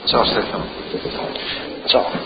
Ciao Stefano. Ciao.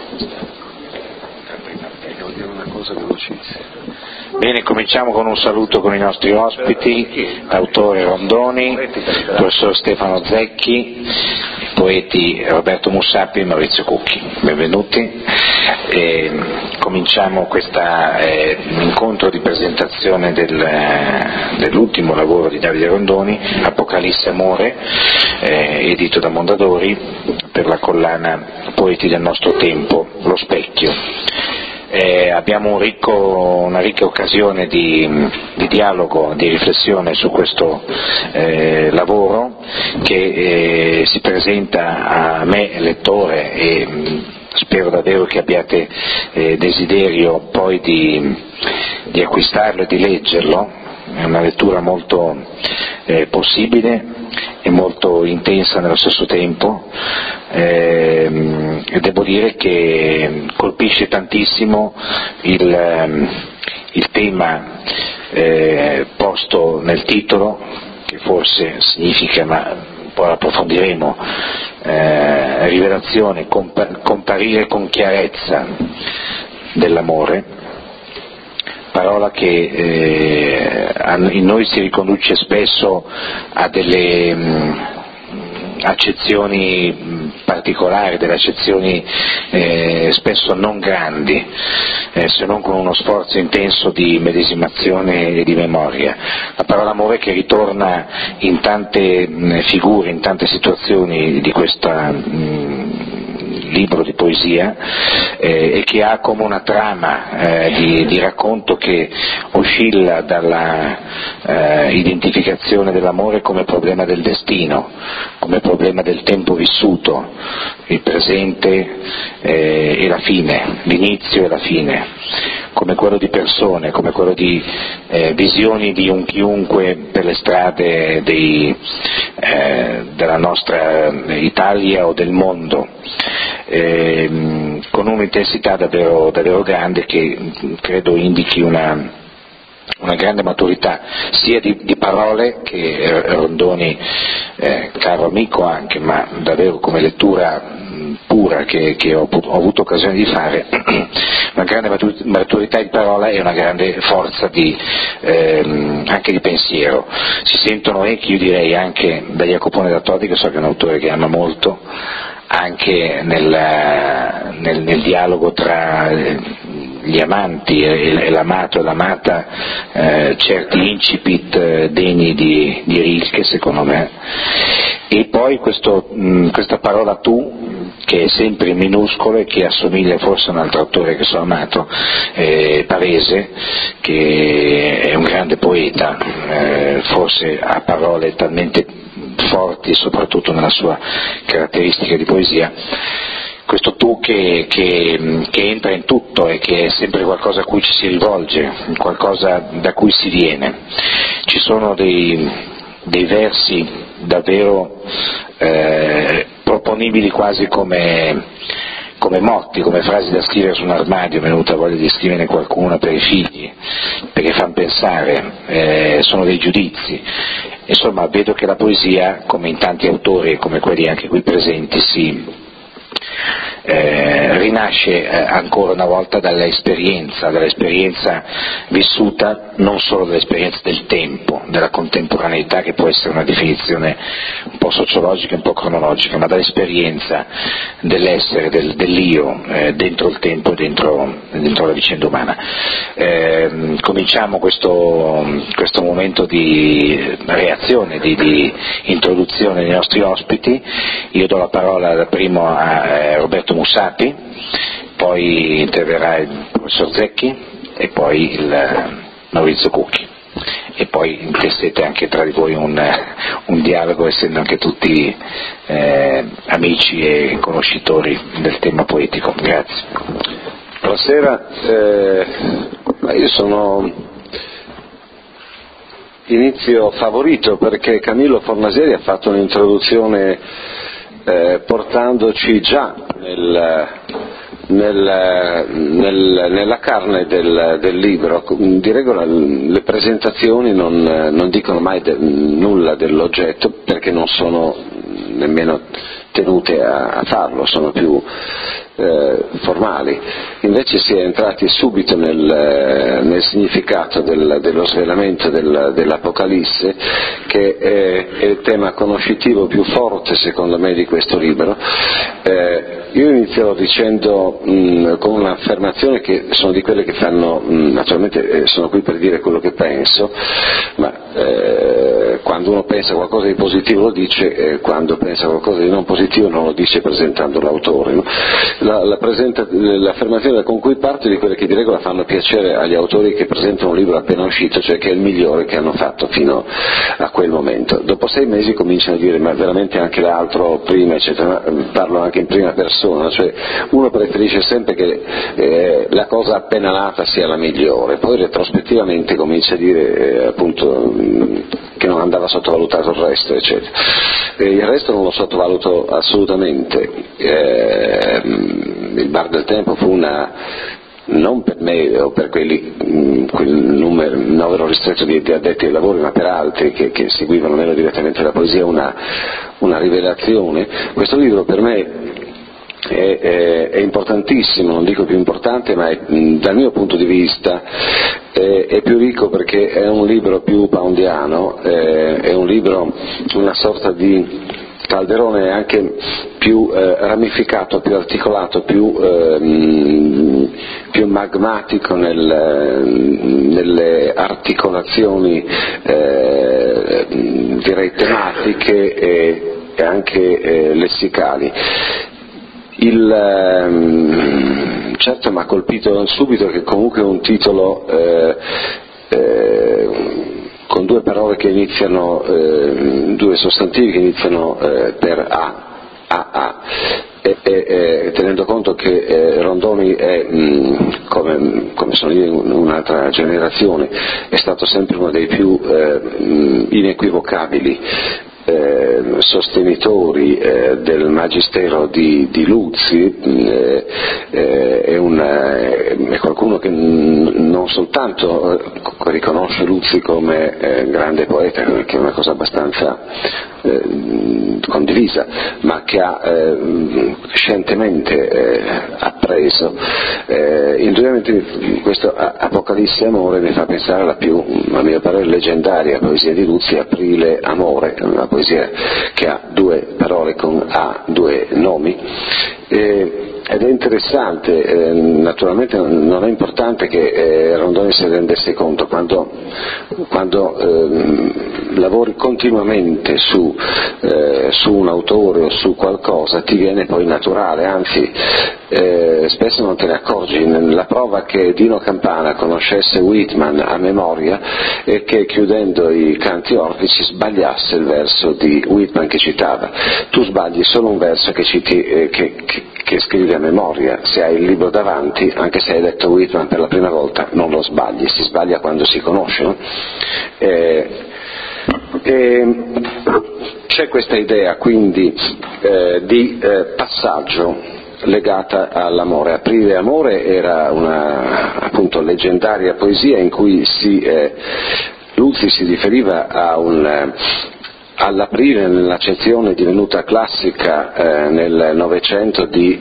Devo dire una cosa velocissima. Bene, cominciamo con un saluto con i nostri ospiti, l'autore Rondoni, il professor Stefano Zecchi, i poeti Roberto Mussapi e Maurizio Cucchi. Benvenuti. Cominciamo questo incontro di presentazione dell'ultimo lavoro di Davide Rondoni, Apocalisse Amore, edito da Mondadori per la collana Poeti del nostro tempo, Lo Specchio. Abbiamo una ricca occasione di dialogo, di riflessione su questo lavoro che si presenta a me, lettore, e spero davvero che abbiate desiderio poi di acquistarlo e di leggerlo. È una lettura molto possibile e molto intensa nello stesso tempo, e devo dire che colpisce tantissimo il tema posto nel titolo, che forse significa, ma poi approfondiremo, rivelazione, comparire con chiarezza dell'amore, parola che in noi si riconduce spesso a delle accezioni particolari, delle accezioni spesso non grandi, se non con uno sforzo intenso di medesimazione e di memoria. La parola amore che ritorna in tante figure, in tante situazioni di questo libro di poesia, e che ha come una trama di racconto che oscilla dalla identificazione dell'amore come problema del destino, come problema del tempo vissuto, il presente e la fine, l'inizio e la fine, come quello di persone, come quello di visioni di un chiunque per le strade della nostra Italia o del mondo, con un'intensità davvero, davvero grande, che credo indichi una grande maturità sia di parole che Rondoni, caro amico anche, ma davvero come lettura pura che ho avuto occasione di fare, una grande maturità di parola e una grande forza anche di pensiero. Si sentono echi, io direi, anche da Jacopone da Todi, che so che è un autore che ama molto, anche nel dialogo tra gli amanti e l'amato e l'amata, certi incipit degni di Rilke, secondo me. E poi questa parola tu, che è sempre in minuscolo e che assomiglia forse a un altro autore che sono amato, Pavese, che è un grande poeta, forse ha parole talmente forti, soprattutto nella sua caratteristica di poesia, questo tu che entra in tutto e che è sempre qualcosa a cui ci si rivolge, qualcosa da cui si viene. Ci sono dei versi davvero proponibili quasi come motti, come frasi da scrivere su un armadio. Mi è venuta voglia di scriverne qualcuna per i figli, perché fanno pensare, sono dei giudizi. Insomma, vedo che la poesia, come in tanti autori, come quelli anche qui presenti, rinasce ancora una volta dall'esperienza vissuta, non solo dall'esperienza del tempo, della contemporaneità, che può essere una definizione un po' sociologica, un po' cronologica, ma dall'esperienza dell'essere, dell'io, dentro il tempo e dentro la vicenda umana. Cominciamo questo momento di reazione, di introduzione dei nostri ospiti. Io do la parola da primo a Roberto Mussapi, poi interverrà il professor Zecchi e poi il Maurizio Cucchi, e poi intessete anche tra di voi un dialogo, essendo anche tutti amici e conoscitori del tema poetico. Grazie. Buonasera, io inizio favorito perché Camillo Fornasieri ha fatto un'introduzione portandoci già nella carne del libro. Di regola le presentazioni non dicono mai nulla dell'oggetto, perché non sono nemmeno tenute a farlo, sono più formali. Invece si è entrati subito nel significato dello svelamento dell'Apocalisse, che è il tema conoscitivo più forte secondo me di questo libro. Io inizierò dicendo con un'affermazione che sono di quelle che fanno, naturalmente sono qui per dire quello che penso, ma quando uno pensa qualcosa di positivo lo dice, quando pensa qualcosa di non positivo non lo dice presentando l'autore, no? L'affermazione con cui parto è di quelle che di regola fanno piacere agli autori che presentano un libro appena uscito, cioè che è il migliore che hanno fatto fino a quel momento. Dopo 6 mesi cominciano a dire ma veramente anche l'altro prima, eccetera. Parlo anche in prima persona, cioè uno preferisce sempre che la cosa appena nata sia la migliore, poi retrospettivamente comincia a dire appunto che non andava sottovalutato il resto, eccetera. Il resto non lo sottovaluto assolutamente. Il Bar del Tempo fu non per me o per quel numero ristretto di addetti ai lavori, ma per altri che seguivano meno direttamente la poesia, una rivelazione. Questo libro per me è importantissimo, non dico più importante, ma dal mio punto di vista è più ricco perché è un libro più poundiano, è un libro, una sorta di calderone anche più ramificato, più articolato, più magmatico nelle articolazioni direi tematiche e anche lessicali. Certo mi ha colpito subito che comunque è un titolo con 2 parole che iniziano, 2 sostantivi che iniziano per A, e tenendo conto che Rondoni è, come sono io in un'altra generazione, è stato sempre uno dei più inequivocabili sostenitori del magistero di Luzzi, è qualcuno che non soltanto riconosce Luzzi come grande poeta, che è una cosa abbastanza condivisa, ma che ha scientemente appreso. Indubbiamente questo Apocalisse Amore mi fa pensare alla più, a mio parere, leggendaria poesia di Luzzi, Aprile Amore, una poesia che ha 2 parole con A, 2 nomi, ed è interessante, naturalmente non è importante che Rondoni si rendesse conto, quando lavori continuamente su un autore o su qualcosa ti viene poi naturale, anzi spesso non te ne accorgi. La prova che Dino Campana conoscesse Whitman a memoria è che chiudendo i canti orfici sbagliasse il verso di Whitman che citava. Tu sbagli solo un verso che scrivi a memoria. Se hai il libro davanti, anche se hai letto Whitman per la prima volta, non lo sbagli, si sbaglia quando si conosce, no? C'è questa idea quindi di passaggio legata all'amore. Aprile Amore era una appunto leggendaria poesia in cui Luzzi si riferiva all'aprile nell'accezione divenuta classica nel Novecento di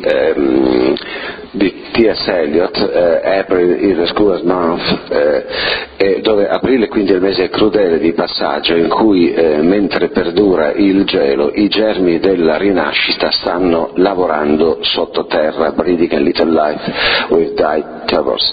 T.S. Eliot, April is the coolest month, dove aprile quindi è il mese crudele di passaggio in cui mentre perdura il gelo i germi della rinascita stanno lavorando sottoterra, breathing a little life with died towers.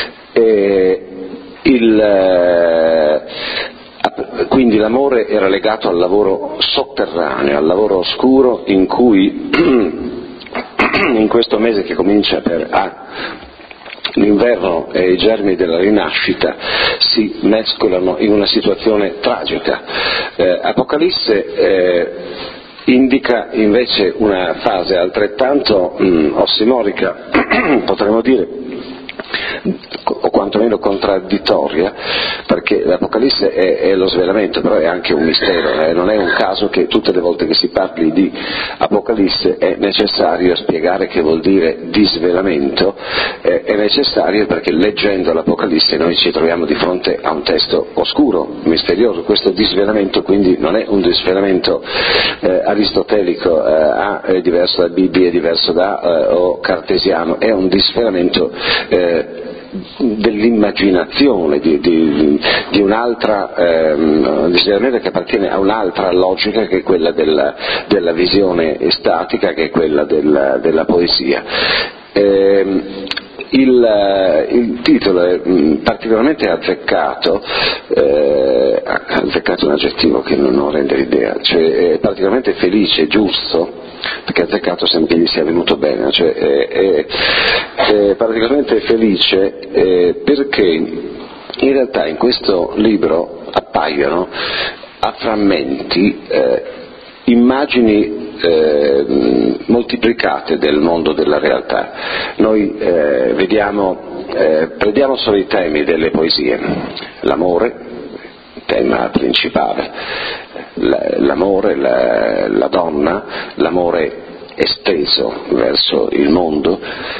Quindi l'amore era legato al lavoro sotterraneo, al lavoro oscuro in cui in questo mese che comincia per l'inverno e i germi della rinascita si mescolano in una situazione tragica. Apocalisse indica invece una fase altrettanto ossimorica, potremmo dire, o quantomeno contraddittoria, perché l'Apocalisse è lo svelamento, però è anche un mistero, non è un caso che tutte le volte che si parli di Apocalisse è necessario spiegare che vuol dire disvelamento, è necessario perché leggendo l'Apocalisse noi ci troviamo di fronte a un testo oscuro, misterioso. Questo disvelamento quindi non è un disvelamento aristotelico, è diverso da Bibbia, è diverso da o cartesiano, è un disvelamento dell'immaginazione, di un'altra disvelamento che appartiene a un'altra logica che è quella della visione estatica, che è quella della poesia. Il titolo è particolarmente azzeccato, azzeccato è un aggettivo che non rende l'idea, cioè è particolarmente felice, giusto, perché azzeccato sembra che gli sia venuto bene, cioè è particolarmente felice perché in realtà in questo libro appaiono a frammenti immagini moltiplicate del mondo della realtà. Noi prendiamo solo i temi delle poesie, l'amore, tema principale, l'amore, la donna, l'amore esteso verso il mondo,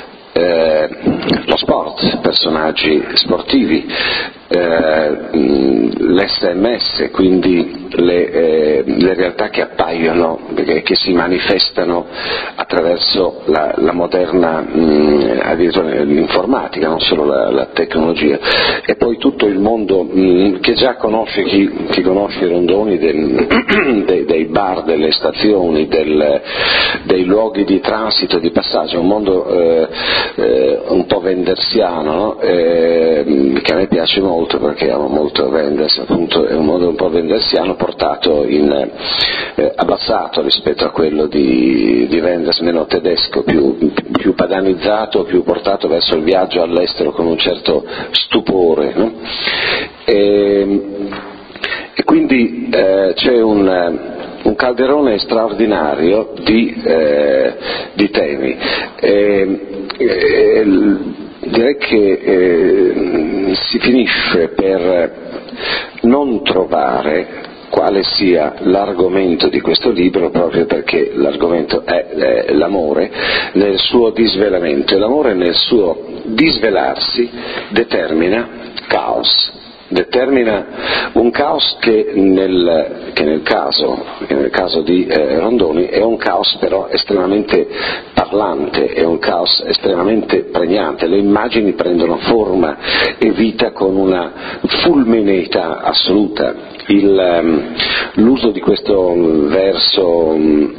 lo sport, personaggi sportivi, l'SMS, quindi le realtà che appaiono, che si manifestano attraverso la moderna addirittura l'informatica, non solo la tecnologia, e poi tutto il mondo che già conosce chi conosce i rondoni dei bar, delle stazioni, dei luoghi di transito, di passaggio, un mondo un po' wendersiano, no? Che a me piace molto perché amo molto Wenders, appunto è un mondo un po' wendersiano portato abbassato rispetto a quello di Wenders, meno tedesco, più paganizzato, più portato verso il viaggio all'estero con un certo stupore, no? E quindi c'è un calderone straordinario di temi. Direi che si finisce per non trovare quale sia l'argomento di questo libro, proprio perché l'argomento è l'amore nel suo disvelamento, e l'amore nel suo disvelarsi determina caos. Determina un caos che nel caso di Rondoni è un caos però estremamente parlante, è un caos estremamente pregnante, le immagini prendono forma e vita con una fulmineità assoluta. L'uso di questo verso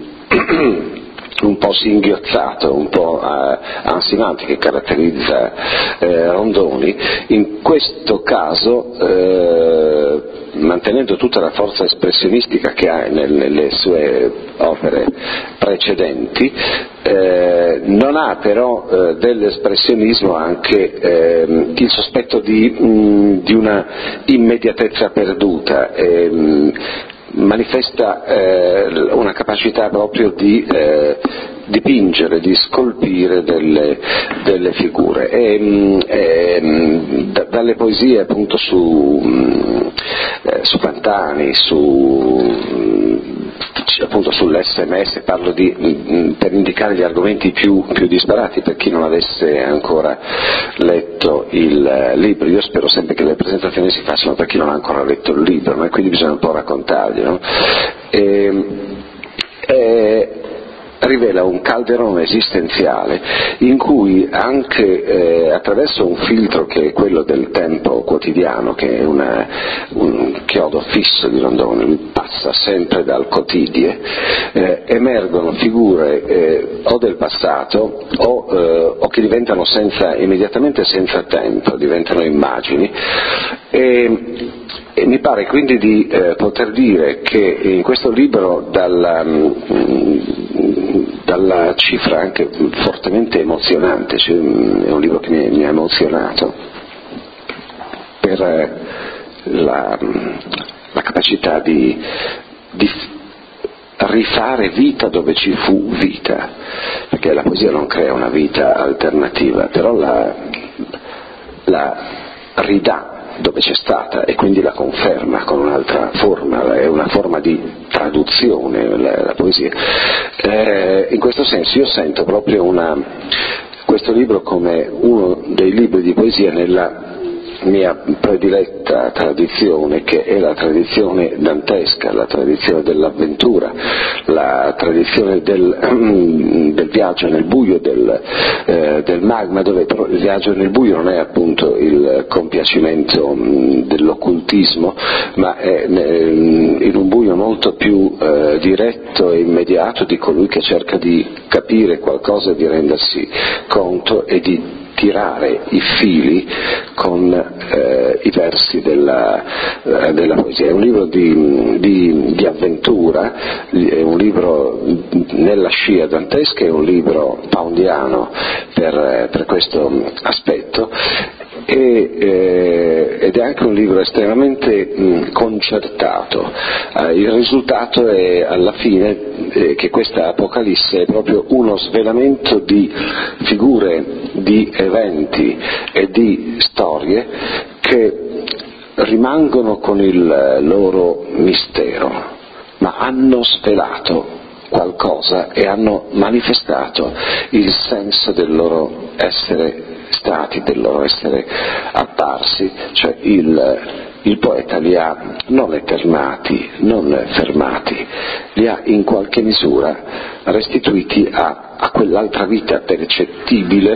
un po' singhiozzato, un po' ansimante che caratterizza Rondoni, in questo caso mantenendo tutta la forza espressionistica che ha nelle sue opere precedenti, non ha però dell'espressionismo anche il sospetto di una immediatezza perduta, manifesta una capacità proprio di dipingere, di scolpire delle figure, dalle poesie appunto su Fantani, appunto sull'SMS, parlo per indicare gli argomenti più disparati per chi non avesse ancora letto il libro. Io spero sempre che le presentazioni si facciano per chi non ha ancora letto il libro, no? E quindi bisogna un po' raccontargli, no? Rivela un calderone esistenziale in cui anche attraverso un filtro che è quello del tempo quotidiano, che è un chiodo fisso di Rondoni, passa sempre dal quotidie, emergono figure o del passato o che diventano immediatamente senza tempo, diventano immagini, e mi pare quindi di poter dire che in questo libro dalla cifra anche fortemente emozionante, cioè, è un libro che mi ha emozionato per la capacità di rifare vita dove ci fu vita, perché la poesia non crea una vita alternativa, però la ridà dove c'è stata e quindi la conferma con un'altra forma, è una forma di traduzione la poesia. In questo senso io sento proprio questo libro come uno dei libri di poesia nella mia prediletta tradizione, che è la tradizione dantesca, la tradizione dell'avventura, la tradizione del viaggio nel buio, del magma, dove però il viaggio nel buio non è appunto il compiacimento dell'occultismo, ma è in un buio molto più diretto e immediato di colui che cerca di capire qualcosa, di rendersi conto e di tirare i fili con i versi della poesia. È un libro di avventura, è un libro nella scia dantesca, è un libro poundiano per questo aspetto, ed è anche un libro estremamente concertato. Il risultato è alla fine che questa Apocalisse è proprio uno svelamento di figure, di eventi e di storie che rimangono con il loro mistero, ma hanno svelato qualcosa e hanno manifestato il senso del loro essere stati, del loro essere apparsi, cioè il poeta li ha non eternati, non fermati, li ha in qualche misura restituiti a quell'altra vita percettibile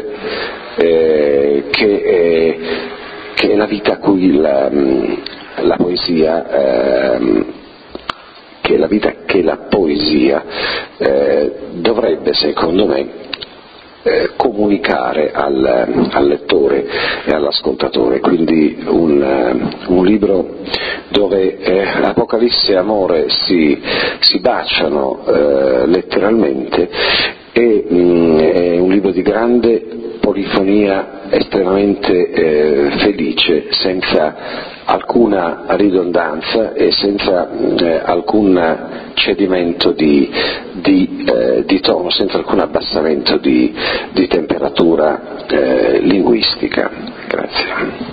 che è la vita a cui la poesia che è la vita che la poesia dovrebbe, secondo me, comunicare al lettore e all'ascoltatore. Quindi un libro dove Apocalisse e amore si baciano letteralmente, è un libro di grande polifonia, estremamente felice, senza alcuna ridondanza e senza alcun cedimento di tono, senza alcun abbassamento di temperatura linguistica. Grazie.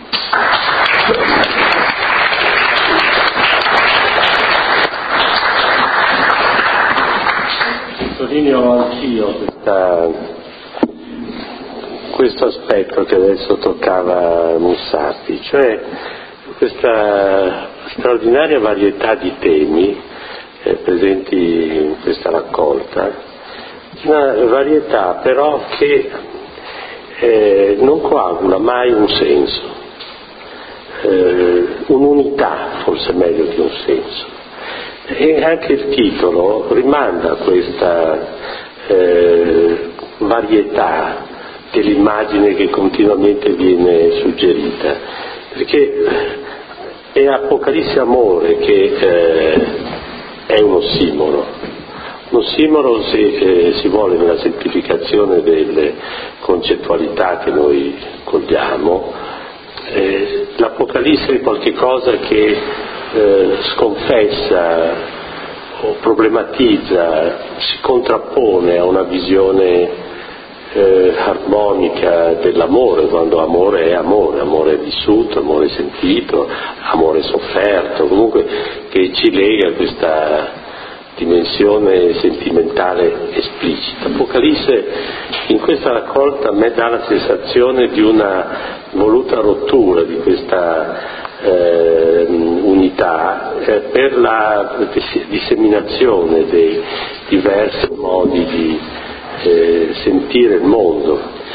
Sottolineo anch'io questo aspetto che adesso toccava Mussati, cioè questa straordinaria varietà di temi presenti in questa raccolta, una varietà però che non coagula mai un senso, un'unità forse meglio che un senso, e anche il titolo rimanda a questa varietà dell'immagine che continuamente viene suggerita, perché è Apocalisse amore che è un ossimoro se si vuole nella semplificazione delle concettualità che noi cogliamo. L'Apocalisse è qualche cosa che sconfessa o problematizza, si contrappone a una visione armonica dell'amore, quando amore è amore vissuto, amore sentito, amore sofferto, comunque che ci lega a questa dimensione sentimentale esplicita. Apocalisse in questa raccolta a me dà la sensazione di una voluta rottura di questa unità per la disseminazione dei diversi modi di sentire il mondo.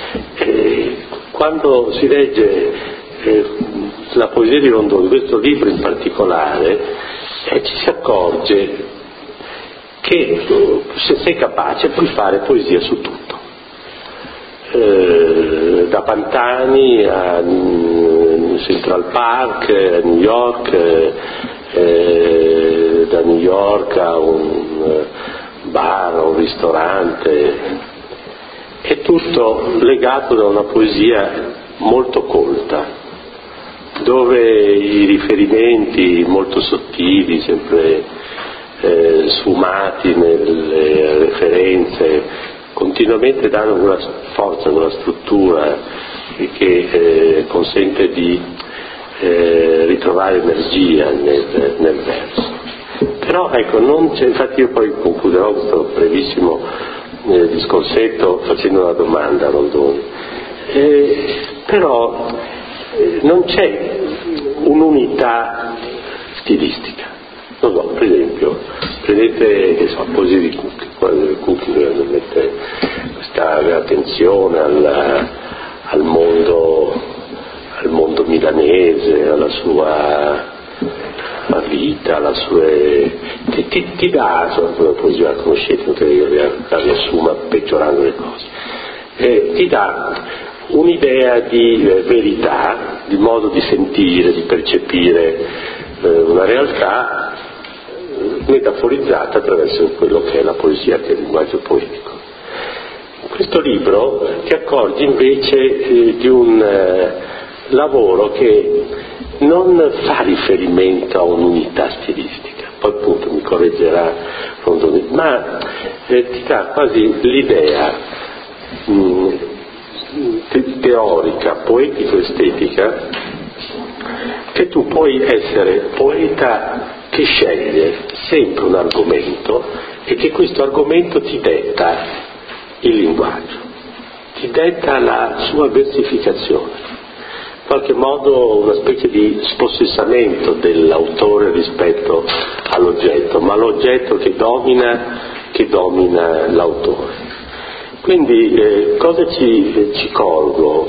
Quando si legge la poesia di Rondoni, questo libro in particolare, ci si accorge che se sei capace puoi fare poesia su tutto, da Pantani a Central Park, a New York, da New York a un bar, a un ristorante, è tutto legato da una poesia molto colta, dove i riferimenti molto sottili, sempre sfumati nelle referenze, continuamente danno una forza, una struttura e che consente di ritrovare energia nel verso. Però ecco, non c'è, infatti io poi concluderò questo brevissimo discorsetto facendo una domanda a Rondoni. Però non c'è un'unità stilistica. Non so, per esempio, prendete poesie di Cucchi mette questa attenzione al mondo milanese, alla sua vita, alla sua ti dà, la poesia la conoscete, non che la riassuma peggiorando le cose, ti dà un'idea di verità, di modo di sentire, di percepire una realtà metaforizzata attraverso quello che è la poesia, che è il linguaggio poetico. In questo libro ti accorgi invece di un lavoro che non fa riferimento a un'unità stilistica, poi appunto mi correggerà Rondoni, ma ti dà quasi l'idea teorica, poetico-estetica, che tu puoi essere poeta che sceglie sempre un argomento e che questo argomento ti detta il linguaggio, ti detta la sua versificazione, in qualche modo una specie di spossessamento dell'autore rispetto all'oggetto, ma l'oggetto che domina l'autore. Quindi cosa ci colgo?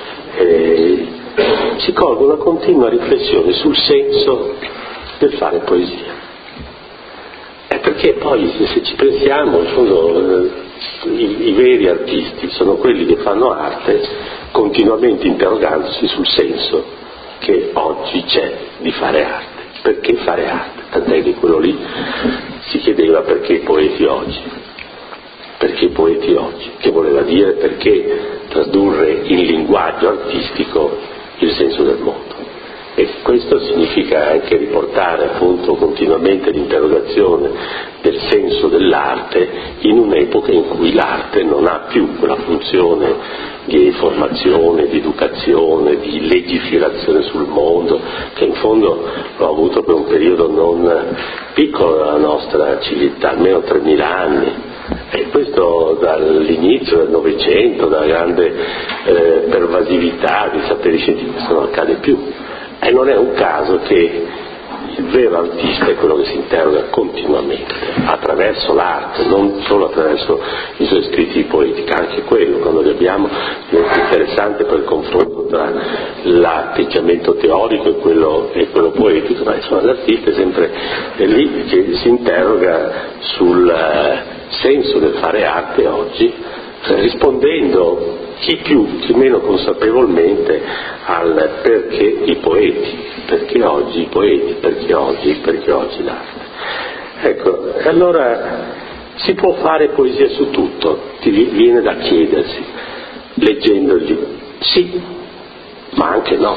Ci colgo una continua riflessione sul senso del fare poesia. Perché poi, se ci pensiamo, in fondo, i veri artisti sono quelli che fanno arte continuamente interrogandosi sul senso che oggi c'è di fare arte. Perché fare arte? Tant'è che quello lì si chiedeva perché i poeti oggi. Perché i poeti oggi? Che voleva dire perché tradurre in linguaggio artistico il senso del mondo. E questo significa anche riportare appunto continuamente l'interrogazione del senso dell'arte in un'epoca in cui l'arte non ha più quella funzione di formazione, di educazione, di legiferazione sul mondo, che in fondo l'ho avuto per un periodo non piccolo della nostra civiltà, almeno 3.000 anni. E questo dall'inizio del Novecento, dalla grande pervasività dei saperi scientifici, questo non accade più. E non è un caso che il vero artista è quello che si interroga continuamente, attraverso l'arte, non solo attraverso i suoi scritti di poetica, anche quello, quando li abbiamo, diventa interessante per il confronto tra l'atteggiamento teorico e quello poetico, ma insomma l'artista è sempre lì che si interroga sul senso del fare arte oggi, rispondendo chi più, chi meno consapevolmente al perché i poeti, perché oggi i poeti, perché oggi l'arte. Ecco, allora si può fare poesia su tutto, ti viene da chiedersi, leggendogli, sì, ma anche no,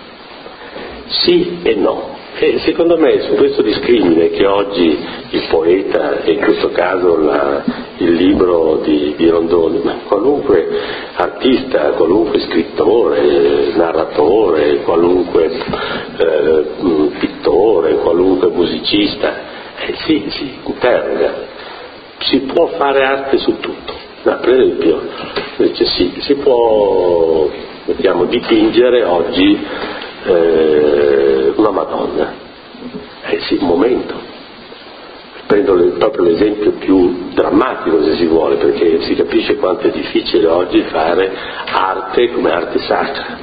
sì e no. E secondo me su questo discrimine che oggi il poeta, e in questo caso il libro di Rondoni, ma qualunque artista, qualunque scrittore, narratore, qualunque pittore, qualunque musicista, si interroga, si può fare arte su tutto. No, per esempio, invece si può, dipingere oggi una Madonna. Sì, un momento. Prendo proprio l'esempio più drammatico, se si vuole, perché si capisce quanto è difficile oggi fare arte come arte sacra.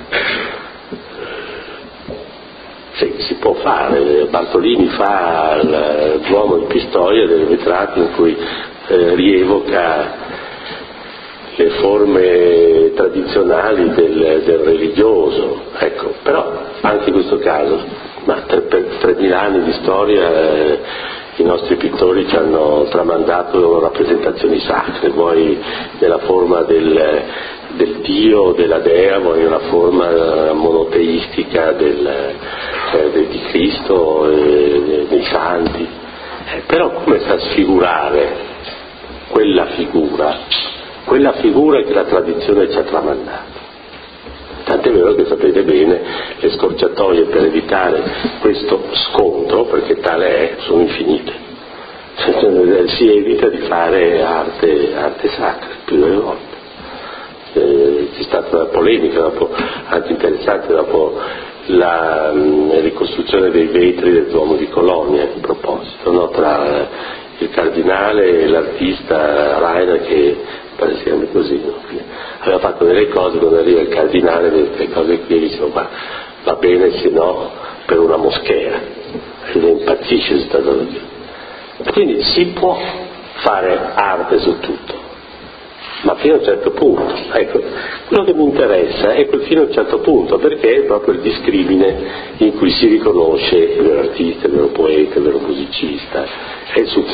Sì, si può fare. Bartolini fa l'uomo di Pistoia dei ritratti in cui rievoca le forme tradizionali del religioso, ecco, però anche in questo caso, ma per 3.000 anni di storia i nostri pittori ci hanno tramandato rappresentazioni sacre, vuoi nella forma del Dio, della Dea, vuoi nella forma monoteistica di Cristo, dei santi, però come sa sfigurare quella figura che la tradizione ci ha tramandato. tant'è vero che sapete bene le scorciatoie per evitare questo scontro, perché tale è, sono infinite. Si evita di fare arte sacra più delle volte. C'è stata una polemica anche interessante dopo la ricostruzione dei vetri del Duomo di Colonia, in proposito, no? Tra il cardinale e l'artista Rainer, che pare si chiami così, no? Aveva fatto delle cose, quando arriva il cardinale queste cose qui dicevo va bene, se no per una moschea, e impazzisce questa cosa. Quindi si può fare arte su tutto, ma fino a un certo punto. Ecco, quello che mi interessa è quel fino a un certo punto, perché è proprio il discrimine in cui si riconosce il vero artista, il vero poeta, il vero musicista, è su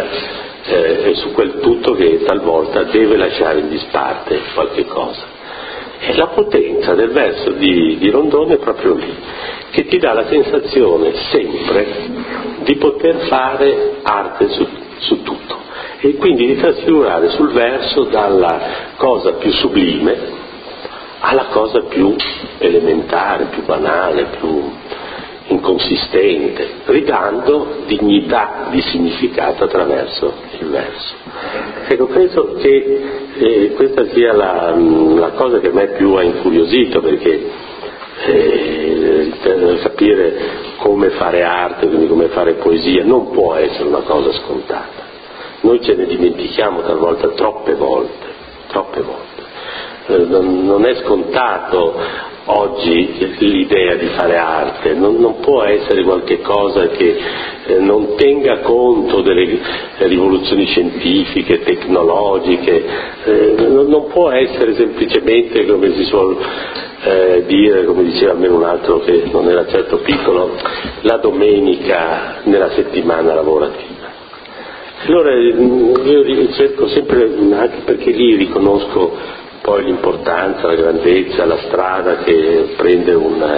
quel tutto che talvolta deve lasciare in disparte qualche cosa. E la potenza del verso di Rondoni è proprio lì, che ti dà la sensazione sempre di poter fare arte su tutto, e quindi di trasfigurare sul verso dalla cosa più sublime alla cosa più elementare, più banale, più inconsistente, ridando dignità di significato attraverso il verso. Ecco, penso che questa sia la cosa che a me più ha incuriosito, perché capire come fare arte, quindi come fare poesia, non può essere una cosa scontata. Noi ce ne dimentichiamo talvolta troppe volte. Non è scontato oggi l'idea di fare arte, non può essere qualche cosa che non tenga conto delle rivoluzioni scientifiche, tecnologiche, non può essere semplicemente, come si suol dire, come diceva almeno un altro che non era certo piccolo, la domenica nella settimana lavorativa. Allora io cerco sempre, anche perché lì riconosco poi l'importanza, la grandezza, la strada che prende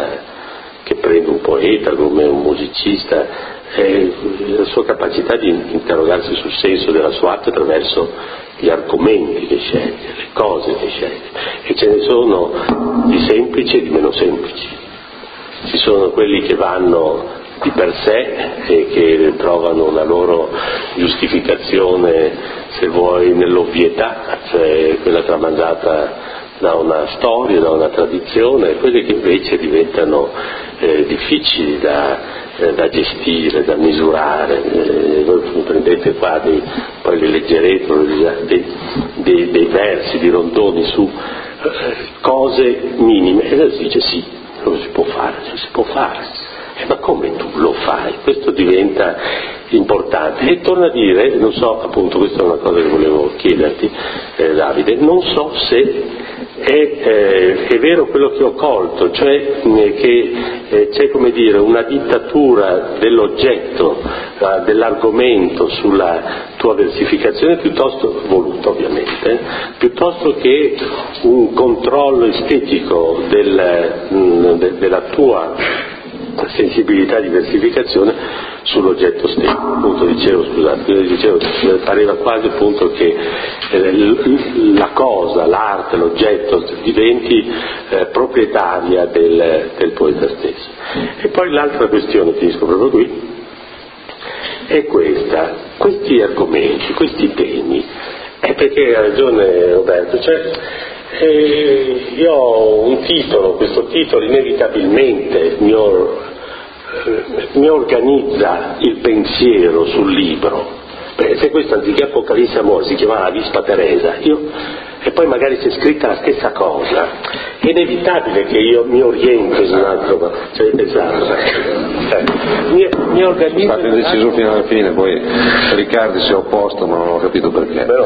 un poeta come un musicista, la sua capacità di interrogarsi sul senso della sua arte attraverso gli argomenti che sceglie, le cose che sceglie, e ce ne sono di semplici e di meno semplici. Ci sono quelli che vanno di per sé e che trovano una loro giustificazione, se vuoi, nell'ovvietà, cioè quella tramandata da una storia, da una tradizione, e quelle che invece diventano difficili da gestire, da misurare. Voi prendete quadri, poi li leggerete, dei versi di Rondoni su cose minime, e si dice sì, lo si può fare. Ma come tu lo fai? Questo diventa importante. E torno a dire, non so, appunto, questa è una cosa che volevo chiederti, Davide, non so se è vero quello che ho colto, cioè che c'è, come dire, una dittatura dell'oggetto, dell'argomento sulla tua versificazione, piuttosto voluta ovviamente, piuttosto che un controllo estetico della tua sensibilità di versificazione sull'oggetto stesso. Appunto dicevo, pareva quasi appunto che la cosa, l'arte, l'oggetto diventi proprietaria del poeta stesso. E poi l'altra questione, finisco proprio qui, è questa: questi argomenti, questi temi, è perché ha ragione Roberto, cioè io ho un titolo, questo titolo inevitabilmente mi organizza il pensiero sul libro. Se questo anziché Apocalisse Amore si chiamava La Vispa Teresa, e poi magari c'è scritta la stessa cosa, è inevitabile che io mi oriento in un altro, ci avete pensato? Mi organizzo. State deciso fino alla fine, poi Riccardi si è opposto, ma non ho capito perché. Però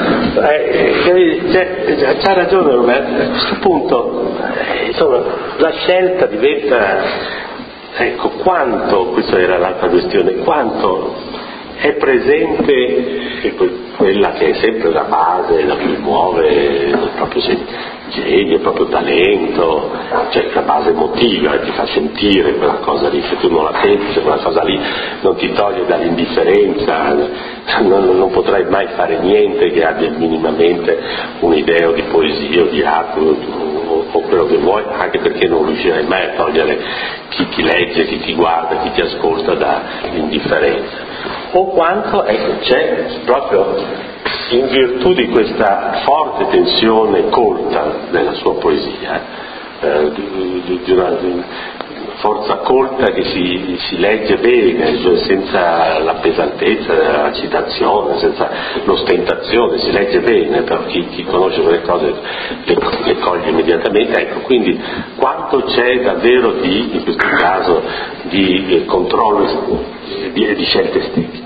c'ha ragione Roberto, a questo punto insomma la scelta diventa, ecco, quanto, questa era l'altra questione, quanto è presente quella che è sempre la base, la che muove il proprio genio, il proprio talento, cioè la base emotiva, ti fa sentire quella cosa lì. Se tu non la senti, se quella cosa lì non ti toglie dall'indifferenza, non potrai mai fare niente che abbia minimamente un'idea di poesia o di arte o quello che vuoi, anche perché non riuscirai mai a togliere chi ti legge, chi ti guarda, chi ti ascolta dall'indifferenza. O quanto c'è proprio in virtù di questa forte tensione colta della sua poesia, di una forza colta che si legge bene, cioè senza la pesantezza della citazione, senza l'ostentazione, si legge bene, però chi conosce quelle cose le coglie immediatamente. Ecco, quindi quanto c'è davvero in questo caso di controllo di scelte estetiche.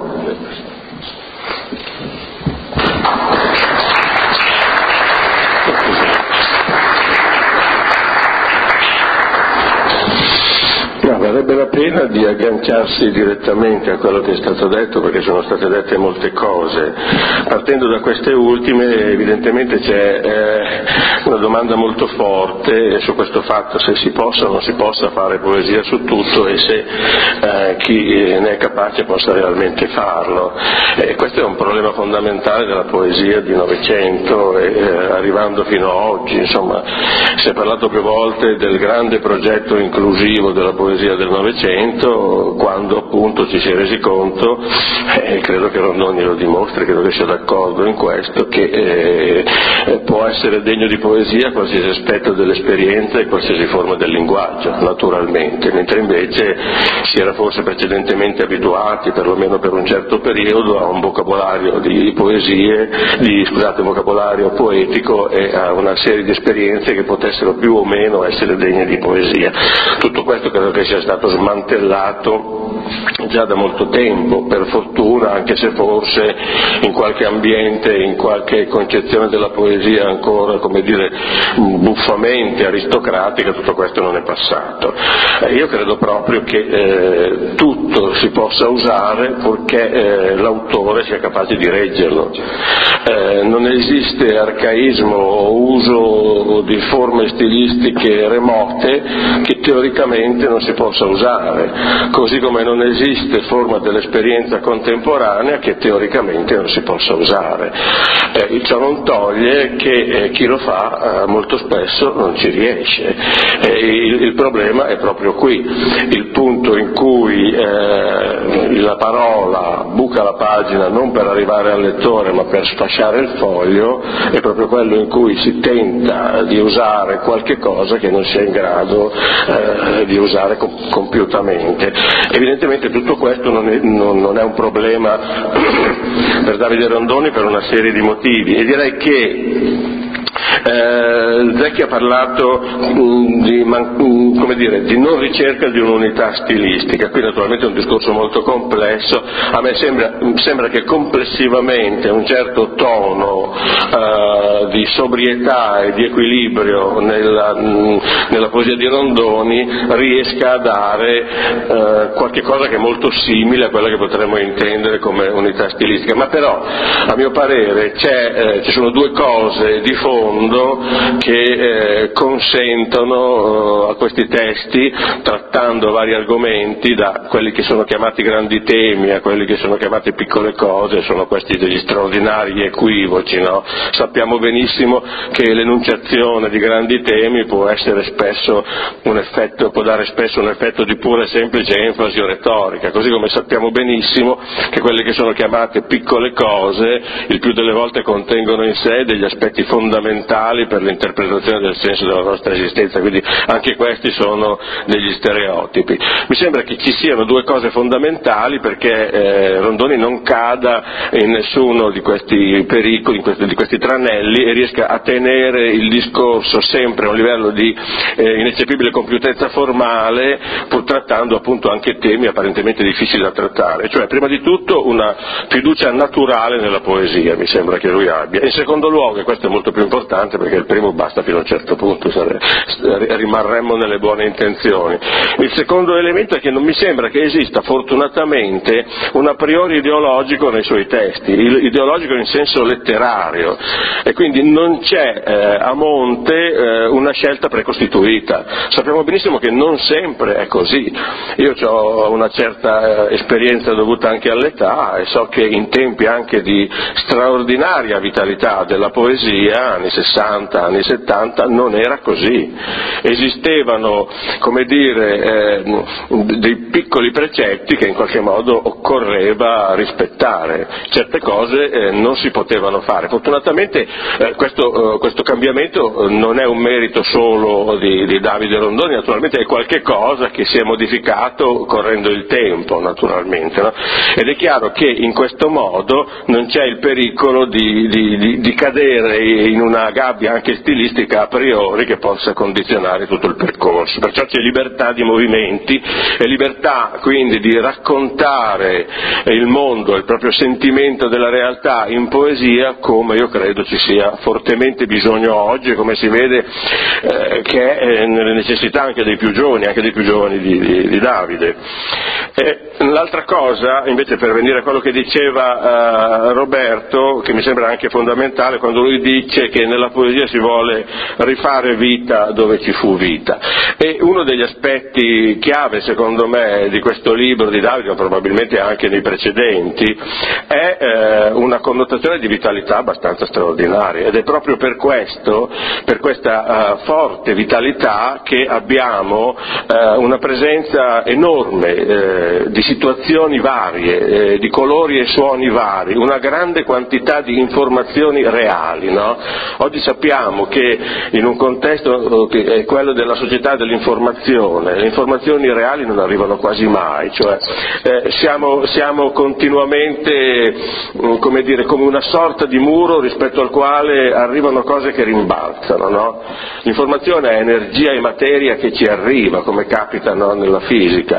Varrebbe la pena di agganciarsi direttamente a quello che è stato detto, perché sono state dette molte cose. Partendo da queste ultime, evidentemente c'è una domanda molto forte su questo fatto, se si possa o non si possa fare poesia su tutto e se chi ne è capace possa realmente farlo. Questo è un problema fondamentale della poesia di Novecento arrivando fino a oggi. Insomma, si è parlato più volte del grande progetto inclusivo della poesia del Novecento, quando appunto ci si è resi conto, credo che Rondoni lo dimostri, credo che sia d'accordo in questo, che può essere degno di poesia qualsiasi aspetto dell'esperienza e qualsiasi forma del linguaggio, naturalmente, mentre invece si era forse precedentemente abituati, perlomeno per un certo periodo, a un vocabolario di poesie, un vocabolario poetico e a una serie di esperienze che potessero più o meno essere degne di poesia. Tutto questo credo che sia stato smantellato già da molto tempo, per fortuna, anche se forse in qualche ambiente, in qualche concezione della poesia ancora, come dire, buffamente aristocratica, tutto questo non è passato. Io credo proprio che tutto si possa usare purché l'autore sia capace di reggerlo. Non esiste arcaismo o uso di forme stilistiche remote che teoricamente non si possa usare, così come non esiste forma dell'esperienza contemporanea che teoricamente non si possa usare. Ciò non toglie che chi lo fa molto spesso non ci riesce. Il problema è proprio qui, il punto in cui la parola buca la pagina non per arrivare al lettore ma per sfasciare il foglio, è proprio quello in cui si tenta di usare qualche cosa che non sia in grado di usare compiutamente. Evidentemente tutto questo non è un problema per Davide Rondoni per una serie di motivi, e direi che Zecchi ha parlato di non ricerca di un'unità stilistica. Qui naturalmente è un discorso molto complesso. A me sembra che complessivamente un certo tono di sobrietà e di equilibrio nella poesia di Rondoni riesca a dare qualche cosa che è molto simile a quella che potremmo intendere come unità stilistica, ma però a mio parere ci sono due cose di fondo che consentono a questi testi, trattando vari argomenti, da quelli che sono chiamati grandi temi a quelli che sono chiamati piccole cose, sono questi degli straordinari equivoci, no? Sappiamo benissimo che l'enunciazione di grandi temi può dare spesso un effetto di pura e semplice enfasi o retorica, così come sappiamo benissimo che quelle che sono chiamate piccole cose il più delle volte contengono in sé degli aspetti fondamentali per l'interpretazione del senso della nostra esistenza, quindi anche questi sono degli stereotipi. Mi sembra che ci siano due cose fondamentali perché Rondoni non cada in nessuno di questi pericoli, di questi tranelli, e riesca a tenere il discorso sempre a un livello di ineccepibile compiutezza formale, pur trattando appunto anche temi apparentemente difficili da trattare, cioè prima di tutto una fiducia naturale nella poesia, mi sembra che lui abbia. In secondo luogo, e questo è molto più importante perché il primo basta fino a un certo punto, rimarremmo nelle buone intenzioni, il secondo elemento è che non mi sembra che esista fortunatamente un a priori ideologico nei suoi testi, ideologico in senso letterario, e quindi quindi non c'è a monte una scelta precostituita. Sappiamo benissimo che non sempre è così. Io ho una certa esperienza dovuta anche all'età e so che in tempi anche di straordinaria vitalità della poesia, anni 60, anni 70, non era così. Esistevano, come dire, dei piccoli precetti che in qualche modo occorreva rispettare. Certe cose non si potevano fare. Fortunatamente questo cambiamento non è un merito solo di Davide Rondoni, naturalmente è qualche cosa che si è modificato correndo il tempo, naturalmente, no? Ed è chiaro che in questo modo non c'è il pericolo di cadere in una gabbia anche stilistica a priori che possa condizionare tutto il percorso. Perciò c'è libertà di movimenti e libertà quindi di raccontare il mondo, il proprio sentimento della realtà in poesia, come io credo ci sia fortemente bisogno oggi, come si vede che è nelle necessità anche dei più giovani di Davide. L'altra cosa, invece, per venire a quello che diceva Roberto, che mi sembra anche fondamentale, quando lui dice che nella poesia si vuole rifare vita dove ci fu vita. E uno degli aspetti chiave, secondo me, di questo libro di Davide, ma probabilmente anche nei precedenti, è una connotazione di vitalità abbastanza straordinaria, ed è proprio per questo, per questa forte vitalità, che abbiamo una presenza enorme di situazioni varie, di colori e suoni vari, una grande quantità di informazioni reali, no? Oggi sappiamo che in un contesto che è quello della società dell'informazione, le informazioni reali non arrivano quasi mai, cioè siamo continuamente, come dire, come una sorta di muro rispetto al quale arrivano cose che rimbalzano, no? L'informazione è energia e materia che ci arriva, come capita, no, nella fisica,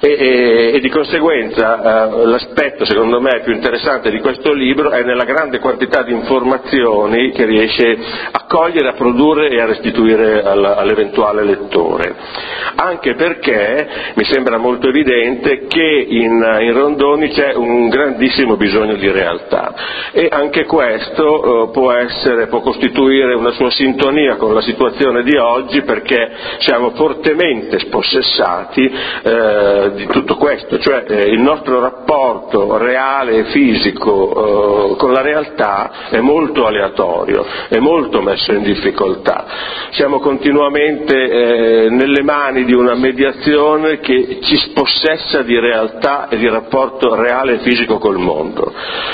e di conseguenza l'aspetto, secondo me, più interessante di questo libro è nella grande quantità di informazioni che riesce a cogliere, a produrre e a restituire all'eventuale lettore. Anche perché mi sembra molto evidente che in Rondoni c'è un grandissimo bisogno di realtà, e anche questo può costituire una sua sintonia con la situazione di oggi, perché siamo fortemente spossessati di tutto questo, cioè il nostro rapporto reale e fisico con la realtà è molto aleatorio, è molto messo in difficoltà. Siamo continuamente nelle mani di una mediazione che ci spossessa di realtà e di rapporto reale e fisico col mondo.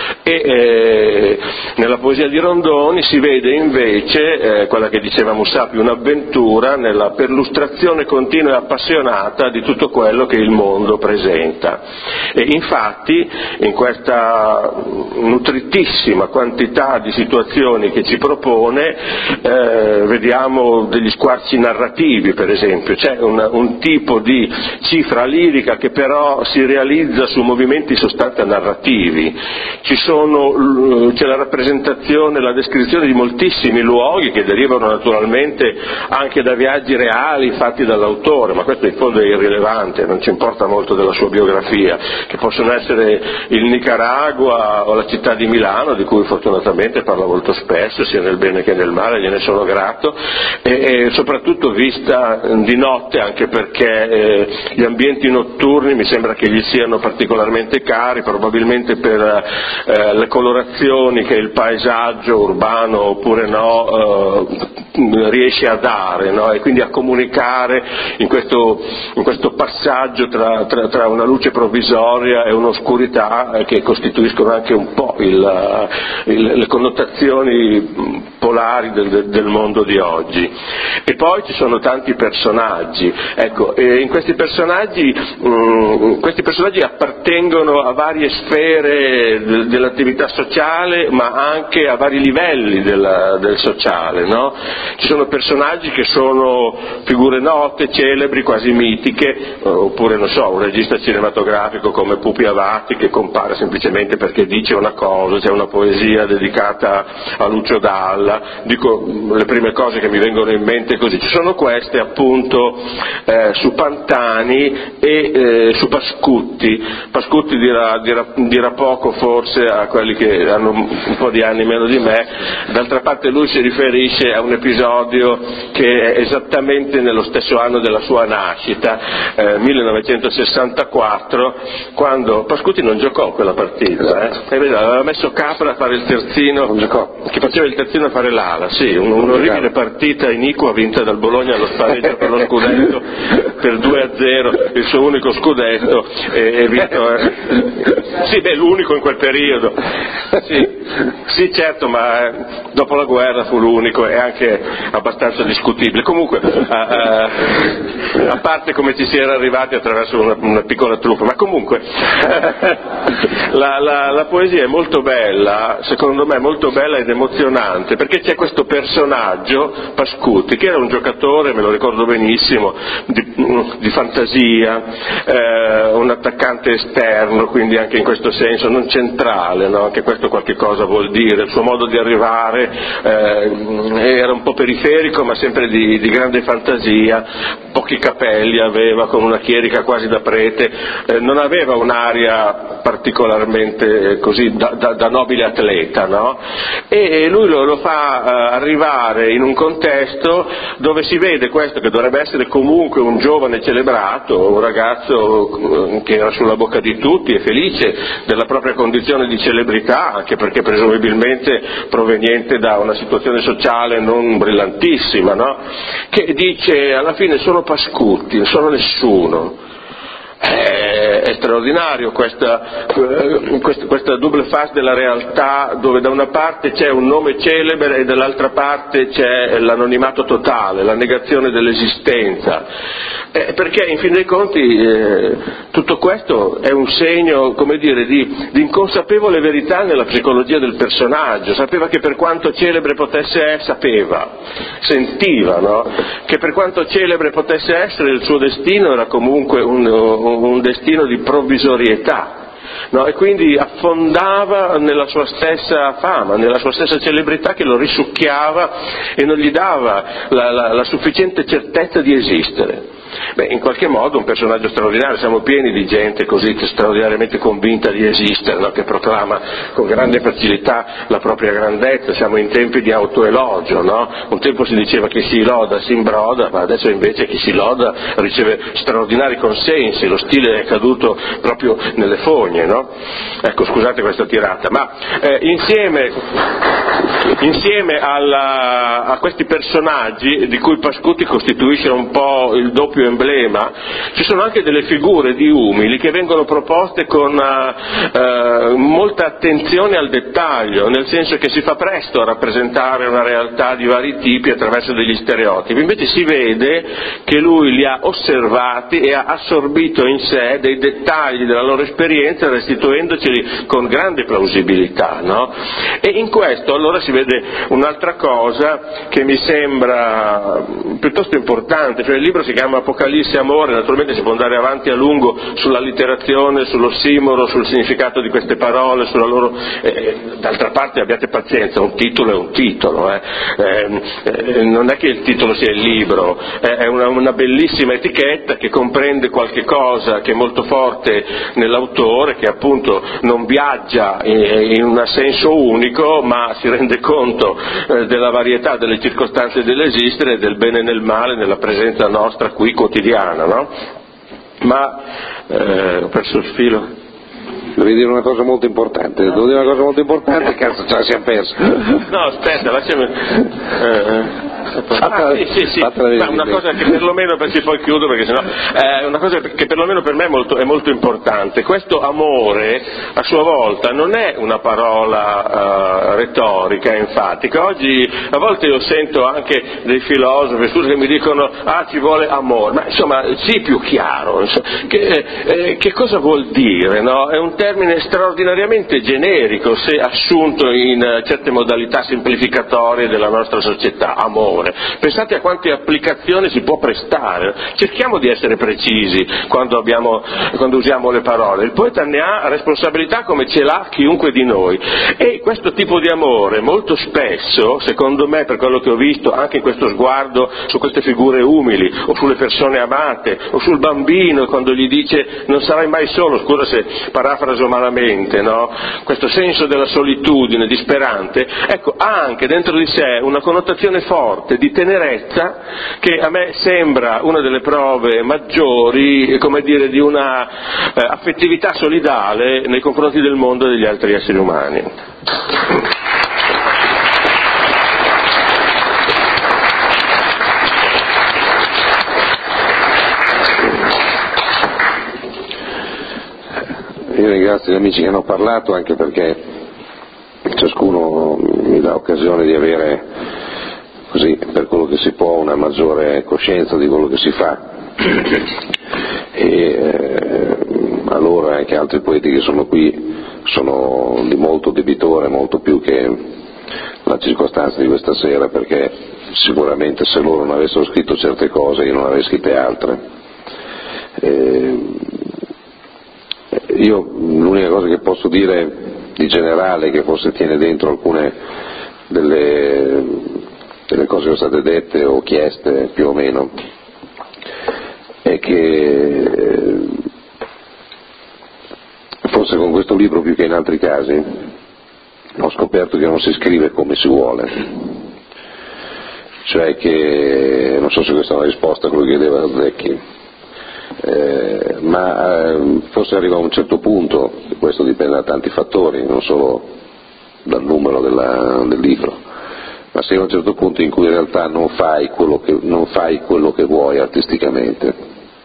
E nella poesia di Rondoni si vede invece quella che diceva Musapi, un'avventura nella perlustrazione continua e appassionata di tutto quello che il mondo presenta. E infatti in questa nutritissima quantità di situazioni che ci propone vediamo degli squarci narrativi, per esempio. C'è un tipo di cifra lirica che però si realizza su movimenti sostanza narrativi. C'è la rappresentazione, la descrizione di moltissimi luoghi che derivano naturalmente anche da viaggi reali fatti dall'autore, ma questo in fondo è irrilevante, non ci importa molto della sua biografia, che possono essere il Nicaragua o la città di Milano, di cui fortunatamente parla molto spesso, sia nel bene che nel male, gliene sono grato, e soprattutto vista di notte, anche perché gli ambienti notturni mi sembra che gli siano particolarmente cari, probabilmente per le colorazioni che il paesaggio urbano oppure no riesce a dare, no? E quindi a comunicare in questo passaggio tra una luce provvisoria e un'oscurità che costituiscono anche un po' le connotazioni polari del mondo di oggi. E poi ci sono tanti personaggi, ecco, e in questi personaggi appartengono a varie sfere dell'attività sociale, ma anche a vari livelli del sociale, no? Ci sono personaggi che sono figure note, celebri, quasi mitiche, oppure non so, un regista cinematografico come Pupi Avati che compare semplicemente perché dice una cosa, c'è una poesia dedicata a Lucio Dalla, dico le prime cose che mi vengono in mente così. Ci sono queste appunto su Pantani e su Pascutti, Pascutti dirà poco forse a quelli che hanno un po' di anni meno di me, d'altra parte lui si riferisce a un episodio che è esattamente nello stesso anno della sua nascita, 1964, quando Pascutti non giocò quella partita, aveva messo Capra a fare il terzino, che faceva il terzino a fare l'ala, sì, un'orribile partita iniqua vinta dal Bologna allo spareggio per lo scudetto per 2-0, il suo unico scudetto, e vinto, sì, l'unico in quel periodo, sì certo, ma dopo la guerra fu l'unico e anche abbastanza discutibile. Comunque, a parte come ci si era arrivati attraverso una piccola truffa, ma comunque la poesia è molto bella, secondo me molto bella ed emozionante, perché c'è questo personaggio, Pascutti, che era un giocatore, me lo ricordo benissimo, di fantasia, un attaccante esterno, quindi anche in questo senso non centrale, no? Anche questo qualche cosa vuol dire, il suo modo di arrivare era un po' periferico ma sempre di grande fantasia, pochi capelli aveva, con una chierica quasi da prete, non aveva un'aria particolarmente così da nobile atleta, no? E lui lo fa arrivare in un contesto dove si vede questo che dovrebbe essere comunque un giovane celebrato, un ragazzo che era sulla bocca di tutti e felice della propria condizione di celebrità, anche perché presumibilmente proveniente da una situazione sociale non brillantissima, no? Che dice alla fine sono Pascutti, non sono nessuno. È straordinario questa double face della realtà, dove da una parte c'è un nome celebre e dall'altra parte c'è l'anonimato totale, la negazione dell'esistenza, perché in fin dei conti tutto questo è un segno, come dire, di inconsapevole verità nella psicologia del personaggio. Sapeva che per quanto celebre potesse essere, sentiva, no? Che per quanto celebre potesse essere, il suo destino era comunque un destino di provvisorietà, no? E quindi affondava nella sua stessa fama, nella sua stessa celebrità, che lo risucchiava e non gli dava la sufficiente certezza di esistere. In qualche modo un personaggio straordinario, siamo pieni di gente così straordinariamente convinta di esistere, no? Che proclama con grande facilità la propria grandezza, siamo in tempi di autoelogio, no? Un tempo si diceva che si loda si imbroda, ma adesso invece chi si loda riceve straordinari consensi, lo stile è caduto proprio nelle fogne, no? Ecco, scusate questa tirata, ma insieme a questi personaggi di cui Pascutti costituisce un po' il doppio emblema, ci sono anche delle figure di umili che vengono proposte con molta attenzione al dettaglio, nel senso che si fa presto a rappresentare una realtà di vari tipi attraverso degli stereotipi, invece si vede che lui li ha osservati e ha assorbito in sé dei dettagli della loro esperienza, restituendoceli con grande plausibilità, no? E in questo allora si vede un'altra cosa che mi sembra piuttosto importante, cioè il libro si chiama Apocalisse Amore, naturalmente si può andare avanti a lungo sull'allitterazione, sull'ossimoro, sul significato di queste parole, sulla loro d'altra parte abbiate pazienza, un titolo è un titolo, non è che il titolo sia il libro, è una bellissima etichetta che comprende qualche cosa che è molto forte nell'autore, che appunto non viaggia in un senso unico, ma si rende conto della varietà delle circostanze dell'esistere, del bene e nel male nella presenza nostra qui quotidiana, no? Ma ho perso il filo. Devi dire una cosa molto importante, devo dire una cosa molto importante, cazzo ce la siamo persa. No, aspetta, lasciami. Sì. Ma una cosa che perlomeno, perché poi chiudo perché sennò una cosa che perlomeno per me è molto importante. Questo amore a sua volta non è una parola retorica, enfatica. Oggi a volte io sento anche dei filosofi che mi dicono ci vuole amore, ma insomma sii più chiaro, insomma, che cosa vuol dire, no? È un termine straordinariamente generico se assunto in certe modalità semplificatorie della nostra società, amore. amore. Pensate a quante applicazioni si può prestare, cerchiamo di essere precisi quando usiamo le parole. Il poeta ne ha responsabilità come ce l'ha chiunque di noi, e questo tipo di amore molto spesso, secondo me, per quello che ho visto anche in questo sguardo su queste figure umili o sulle persone amate o sul bambino quando gli dice non sarai mai solo, scusa se parafraso malamente, no? Questo senso della solitudine disperante, ecco, ha anche dentro di sé una connotazione forte di tenerezza che a me sembra una delle prove maggiori, come dire, di una affettività solidale nei confronti del mondo e degli altri esseri umani. Io ringrazio gli amici che hanno parlato, anche perché ciascuno mi dà occasione di avere, così, per quello che si può, una maggiore coscienza di quello che si fa, e a loro e anche altri poeti che sono qui sono di molto debitore, molto più che la circostanza di questa sera, perché sicuramente se loro non avessero scritto certe cose io non avrei scritte altre. Io l'unica cosa che posso dire di generale, che forse tiene dentro alcune delle cose che sono state dette o chieste più o meno, è che forse con questo libro più che in altri casi ho scoperto che non si scrive come si vuole, cioè che, non so se questa è una risposta a quello che chiedeva Zecchi, ma forse arriva a un certo punto, e questo dipende da tanti fattori, non solo dal numero del libro, ma sei a un certo punto in cui in realtà non fai quello che vuoi artisticamente.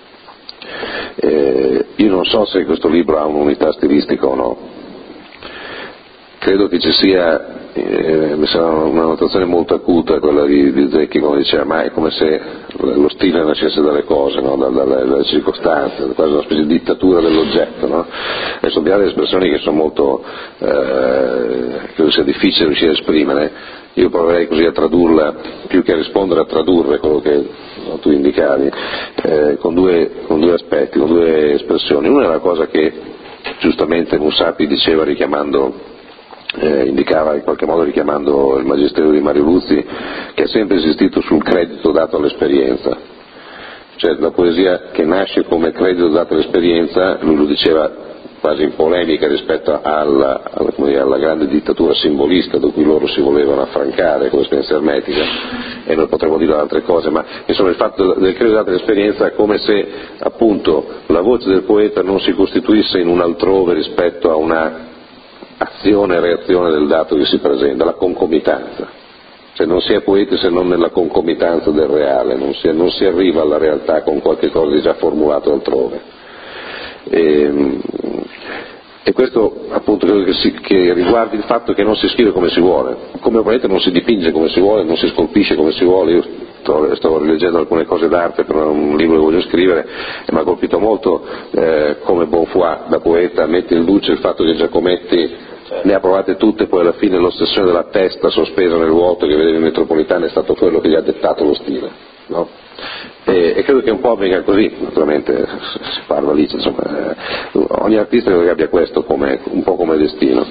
Io non so se questo libro ha un'unità stilistica o no, credo che ci sia, mi sembra una notazione molto acuta quella di Zecchi, come diceva, ma è come se lo stile nascesse dalle cose, no? dalle circostanze, quasi una specie di dittatura dell'oggetto, no? Adesso abbiamo delle espressioni che sono molto, credo sia difficile riuscire a esprimere. Io proverei così a tradurla, più che a rispondere, a tradurre quello che tu indicavi, con due aspetti, con due espressioni. Una è la cosa che giustamente Mussapi diceva indicava in qualche modo richiamando il magistero di Mario Luzzi, che ha sempre insistito sul credito dato all'esperienza, cioè la poesia che nasce come credito dato all'esperienza, lui lo diceva quasi in polemica rispetto alla grande dittatura simbolista da cui loro si volevano affrancare come esperienza ermetica, e noi potremmo dire altre cose, ma insomma il fatto del credito dato all'esperienza è come se appunto la voce del poeta non si costituisse in un altrove rispetto a una azione e reazione del dato che si presenta, la concomitanza, cioè non si è poeti se non nella concomitanza del reale, non si arriva alla realtà con qualche cosa di già formulato altrove, e questo appunto credo che riguardi il fatto che non si scrive come si vuole, come poeta non si dipinge come si vuole, non si scolpisce come si vuole. Io stavo rileggendo alcune cose d'arte per un libro che voglio scrivere e mi ha colpito molto come Bonfoy da poeta mette in luce il fatto che Giacometti ne ha provate tutte, poi alla fine l'ossessione della testa sospesa nel vuoto che vedeva in metropolitana è stato quello che gli ha dettato lo stile, no? E credo che un po' venga così, naturalmente si parla lì, insomma, ogni artista credo che abbia questo un po' come destino.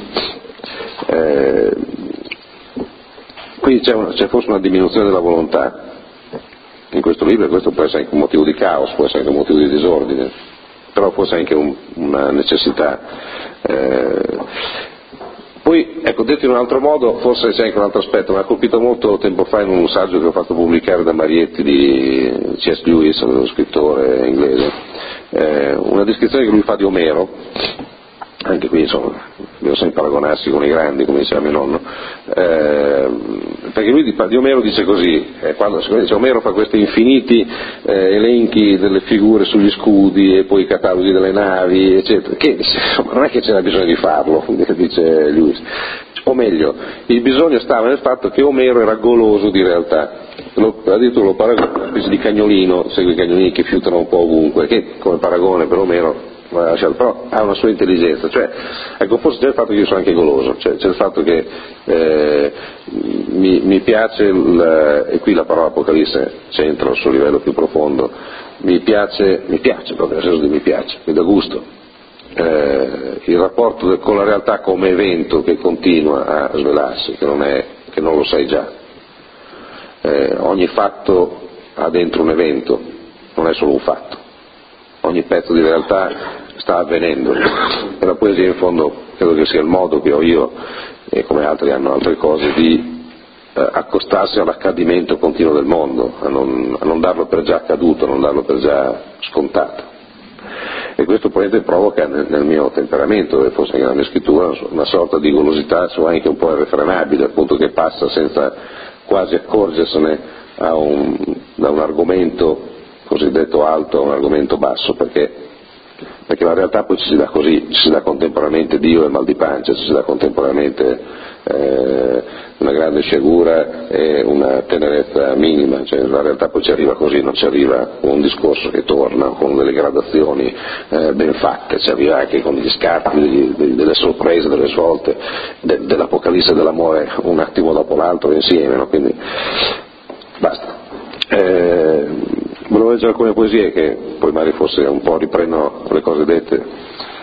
Quindi c'è forse una diminuzione della volontà in questo libro, e questo può essere anche un motivo di caos, può essere anche un motivo di disordine, però forse anche una necessità. Poi, ecco, detto in un altro modo, forse c'è anche un altro aspetto, mi ha colpito molto tempo fa in un saggio che ho fatto pubblicare da Marietti di C.S. Lewis, uno scrittore inglese, una descrizione che lui fa di Omero, anche qui insomma devo sempre paragonarsi con i grandi, come diceva mio nonno, perché lui di Omero dice così, quando dice, Omero fa questi infiniti elenchi delle figure sugli scudi e poi i cataloghi delle navi eccetera, che insomma, non è che c'era bisogno di farlo, dice Lewis, o meglio, il bisogno stava nel fatto che Omero era goloso di realtà, addirittura lo paragona a una specie di cagnolino, segue i cagnolini che fiutano un po' ovunque, che come paragone per Omero però ha una sua intelligenza, cioè, ecco, forse c'è il fatto che io sono anche goloso, cioè, c'è il fatto che mi piace, e qui la parola Apocalisse c'entra al suo livello più profondo, mi piace proprio, nel senso di mi piace, mi dà gusto, il rapporto con la realtà come evento che continua a svelarsi, che non lo sai già. Ogni fatto ha dentro un evento, non è solo un fatto, ogni pezzo di realtà sta avvenendo, e la poesia in fondo credo che sia il modo che ho io, e come altri hanno altre cose, di accostarsi all'accadimento continuo del mondo, a non darlo per già accaduto, a non darlo per già scontato. E questo probabilmente provoca nel mio temperamento, e forse in grande scrittura, una sorta di golosità, anche un po' irrefrenabile, appunto, che passa senza quasi accorgersene da un argomento cosiddetto alto a un argomento basso, perché la realtà poi ci si dà così, ci si dà contemporaneamente Dio e mal di pancia, ci si dà contemporaneamente una grande sciagura e una tenerezza minima, cioè la realtà poi ci arriva così, non ci arriva con un discorso che torna, con delle gradazioni ben fatte, ci arriva anche con gli scatti, delle sorprese, delle svolte, dell'apocalisse dell'amore un attimo dopo l'altro insieme, no? Quindi basta. Volevo leggere alcune poesie che poi magari forse un po' riprendono le cose dette.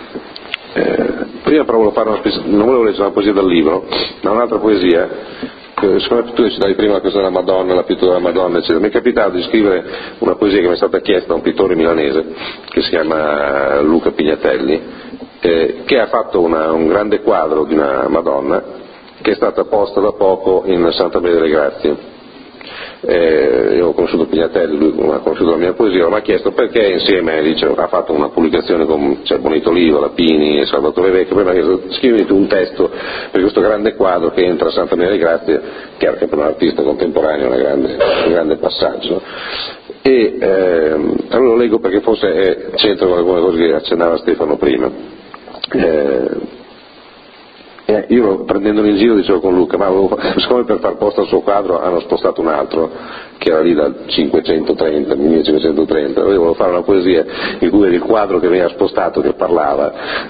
Prima però non volevo leggere una poesia dal libro, ma un'altra poesia, siccome tu citavi prima la questione della Madonna, la pittura della Madonna, eccetera, mi è capitato di scrivere una poesia che mi è stata chiesta da un pittore milanese che si chiama Luca Pignatelli, che ha fatto un grande quadro di una Madonna che è stata posta da poco in Santa Maria delle Grazie. Io ho conosciuto Pignatelli, lui non ha conosciuto la mia poesia, mi ha chiesto perché insieme ha fatto una pubblicazione con Bonito Oliva, Lapini e Salvatore Vecchio, poi mi ha chiesto scrivimi tu un testo per questo grande quadro che entra a Santa Maria delle Grazie, chiaro che per un artista contemporaneo è un grande passaggio. E allora lo leggo perché forse c'entra con alcune cose che accennava Stefano prima. Io prendendolo in giro dicevo con Luca, ma siccome per far posto al suo quadro hanno spostato un altro che era lì dal 1530, volevo fare una poesia in cui era il quadro che veniva spostato che parlava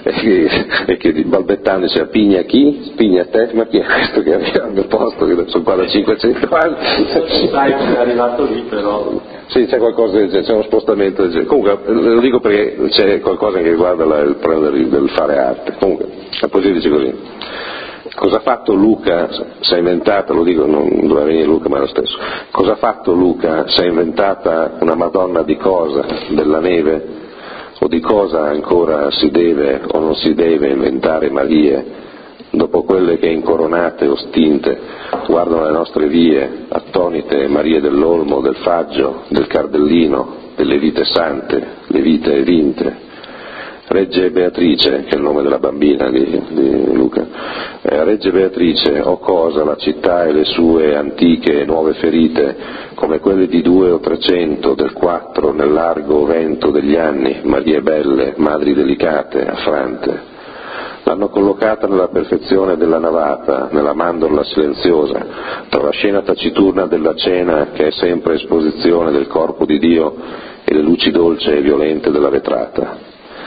e che balbettando diceva Pigna chi? Pigna te? Ma chi è questo che arriva al mio posto che sono qua da 500 anni? Sai che è arrivato lì però. Sì, c'è qualcosa del genere, c'è uno spostamento del genere. Comunque lo dico perché c'è qualcosa che riguarda il problema del fare arte. Comunque la poesia dice così: cosa ha fatto Luca, si è inventata, lo dico, non doveva venire Luca ma è lo stesso, cosa ha fatto Luca, si è inventata una Madonna di cosa? Della neve? O di cosa ancora si deve o non si deve inventare Marie? Dopo quelle che incoronate o stinte guardano le nostre vie, attonite Marie dell'Olmo, del Faggio, del Cardellino, delle vite sante, le vite vinte. Regge Beatrice, che è il nome della bambina di Luca, Regge Beatrice, o cosa la città e le sue antiche e nuove ferite, come quelle di 200 o 300, del 4, nel largo vento degli anni, Marie belle, madri delicate, affrante. L'hanno collocata nella perfezione della navata, nella mandorla silenziosa, tra la scena taciturna della cena che è sempre esposizione del corpo di Dio e le luci dolci e violente della vetrata.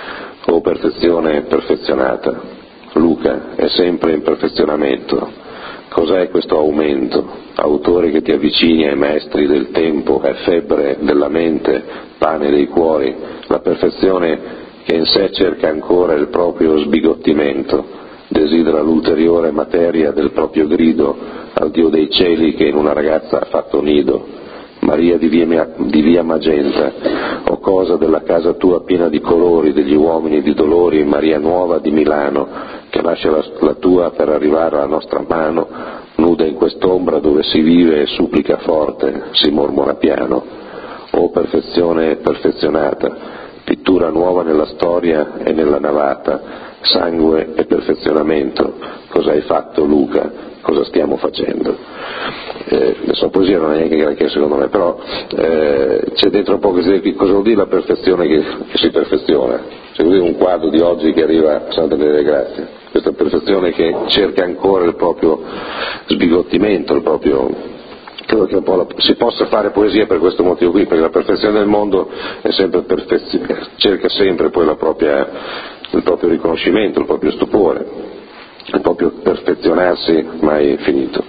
O perfezione perfezionata, Luca è sempre in perfezionamento. Cos'è questo aumento? Autore che ti avvicini ai maestri del tempo, è febbre della mente, pane dei cuori, la perfezione che in sé cerca ancora il proprio sbigottimento, desidera l'ulteriore materia del proprio grido al Dio dei cieli che in una ragazza ha fatto nido. Maria di via Magenta, o cosa della casa tua piena di colori, degli uomini di dolori, Maria Nuova di Milano, che lascia la tua per arrivare alla nostra mano, nuda in quest'ombra dove si vive e supplica forte, si mormora piano. O perfezione perfezionata, pittura nuova nella storia e nella navata, sangue e perfezionamento, cosa hai fatto Luca? Cosa stiamo facendo? La sua poesia non è neanche granché secondo me, però c'è dentro un po' che cosa vuol dire la perfezione che si perfeziona. Cioè vuol dire un quadro di oggi che arriva a Santa Maria delle Grazie, questa perfezione che cerca ancora il proprio sbigottimento, il proprio credo che si possa fare poesia per questo motivo qui, perché la perfezione del mondo è sempre cerca sempre poi il proprio riconoscimento, il proprio stupore, il proprio perfezionarsi mai finito.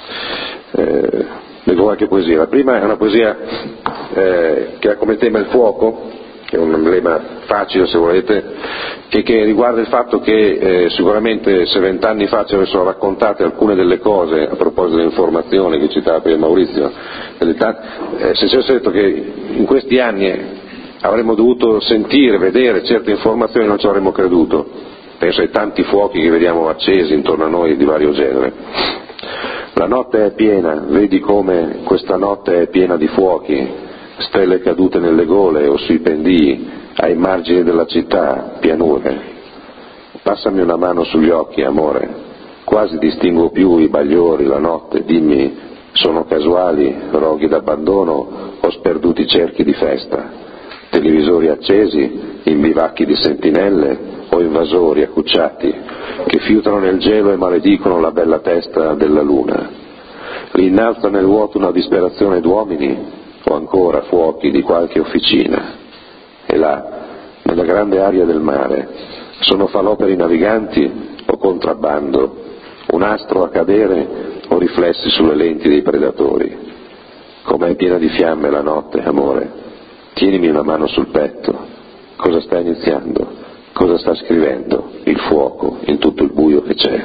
Leggo qualche poesia. La prima è una poesia che ha come tema il fuoco, che è un emblema facile se volete, che riguarda il fatto che sicuramente se 20 anni fa ci avessero raccontate alcune delle cose a proposito dell'informazione che citava prima Maurizio, se ci avesse detto che in questi anni avremmo dovuto sentire, vedere certe informazioni, non ci avremmo creduto. Penso ai tanti fuochi che vediamo accesi intorno a noi di vario genere. La notte è piena, vedi come questa notte è piena di fuochi, stelle cadute nelle gole o sui pendii, ai margini della città, pianure. Passami una mano sugli occhi, amore, quasi distingo più i bagliori, la notte, dimmi, sono casuali, roghi d'abbandono o sperduti cerchi di festa? Televisori accesi, in bivacchi di sentinelle o invasori accucciati che fiutano nel gelo e maledicono la bella testa della luna? Rinnalza nel vuoto una disperazione d'uomini o ancora fuochi di qualche officina? E là, nella grande aria del mare, sono falò per i naviganti o contrabbando, un astro a cadere o riflessi sulle lenti dei predatori? Com'è piena di fiamme la notte, amore, tienimi una mano sul petto, cosa sta iniziando, cosa sta scrivendo il fuoco in tutto il buio che c'è?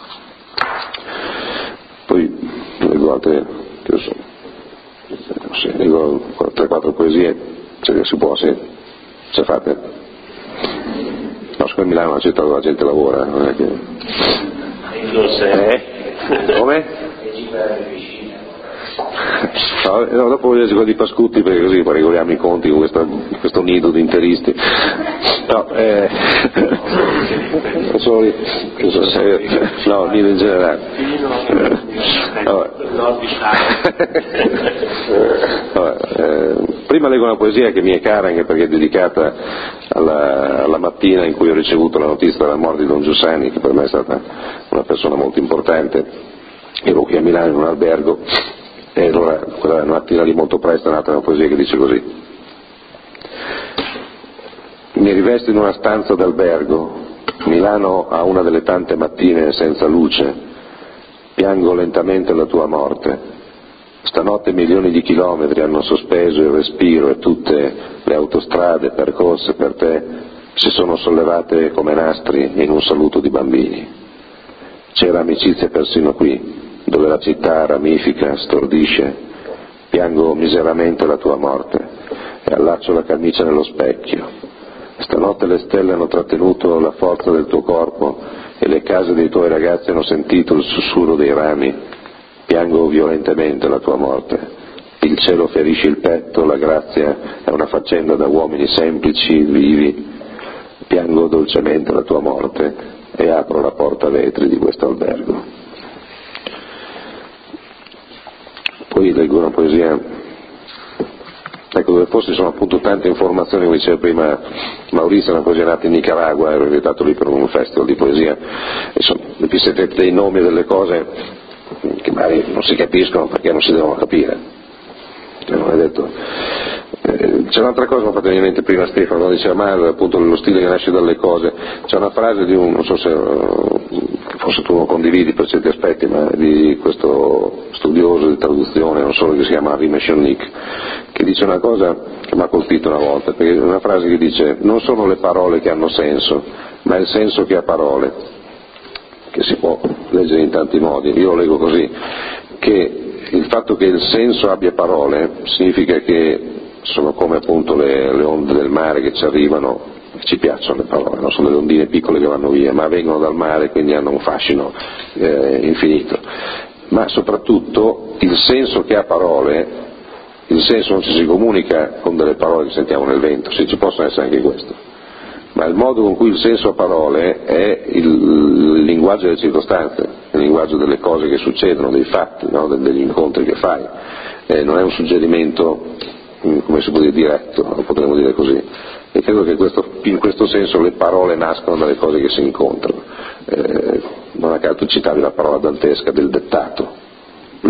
Poi leggo altre, leggo 3-4 poesie, se si può, se fate. No, siccome Milano è una città dove la gente lavora, non è che... Come? No, dopo voglio dire di Pascutti perché così regoliamo i conti con questo nido di interisti. No, no, nido in generale. Prima leggo una poesia che mi è cara anche perché è dedicata alla mattina in cui ho ricevuto la notizia della morte di Don Giussani, che per me è stata una persona molto importante. Ero qui a Milano in un albergo e allora quella mattina lì molto presto è nata una poesia che dice così: mi rivesto in una stanza d'albergo, Milano ha una delle tante mattine senza luce, piango lentamente la tua morte, stanotte milioni di chilometri hanno sospeso il respiro e tutte le autostrade percorse per te si sono sollevate come nastri in un saluto di bambini. C'era amicizia persino qui, dove la città ramifica, stordisce, piango miseramente la tua morte e allaccio la camicia nello specchio. Stanotte le stelle hanno trattenuto la forza del tuo corpo e le case dei tuoi ragazzi hanno sentito il sussurro dei rami, piango violentemente la tua morte. Il cielo ferisce il petto, la grazia è una faccenda da uomini semplici, vivi, piango dolcemente la tua morte e apro la porta a vetri di questo albergo. Poi leggo una poesia, ecco, dove forse sono appunto tante informazioni, come diceva prima Maurizio, una poesia nata in Nicaragua, ero invitato lì per un festival di poesia, e sono dei nomi delle cose che magari non si capiscono perché non si devono capire, non è detto. C'è un'altra cosa che mi ha fatto venire in mente prima Stefano, no? Diceva Mario appunto lo stile che nasce dalle cose. C'è una frase di non so se forse tu lo condividi per certi aspetti, ma di questo studioso di traduzione, non solo, che si chiama Harry Meshonnik, che dice una cosa che mi ha colpito una volta, perché è una frase che dice: non sono le parole che hanno senso, ma è il senso che ha parole, che si può leggere in tanti modi. Io lo leggo così, che il fatto che il senso abbia parole significa che sono come appunto le onde del mare che ci arrivano, ci piacciono le parole, non sono delle ondine piccole che vanno via, ma vengono dal mare, quindi hanno un fascino infinito. Ma soprattutto il senso che ha parole, il senso non ci si comunica con delle parole che sentiamo nel vento, sì, ci possono essere anche questo, ma il modo con cui il senso ha parole è il linguaggio delle circostanze, il linguaggio delle cose che succedono, dei fatti, no? Degli incontri che fai, non è un suggerimento, come si può dire, diretto, potremmo dire così, e credo che in questo senso le parole nascono dalle cose che si incontrano. Non a caso tu citavi la parola dantesca del dettato,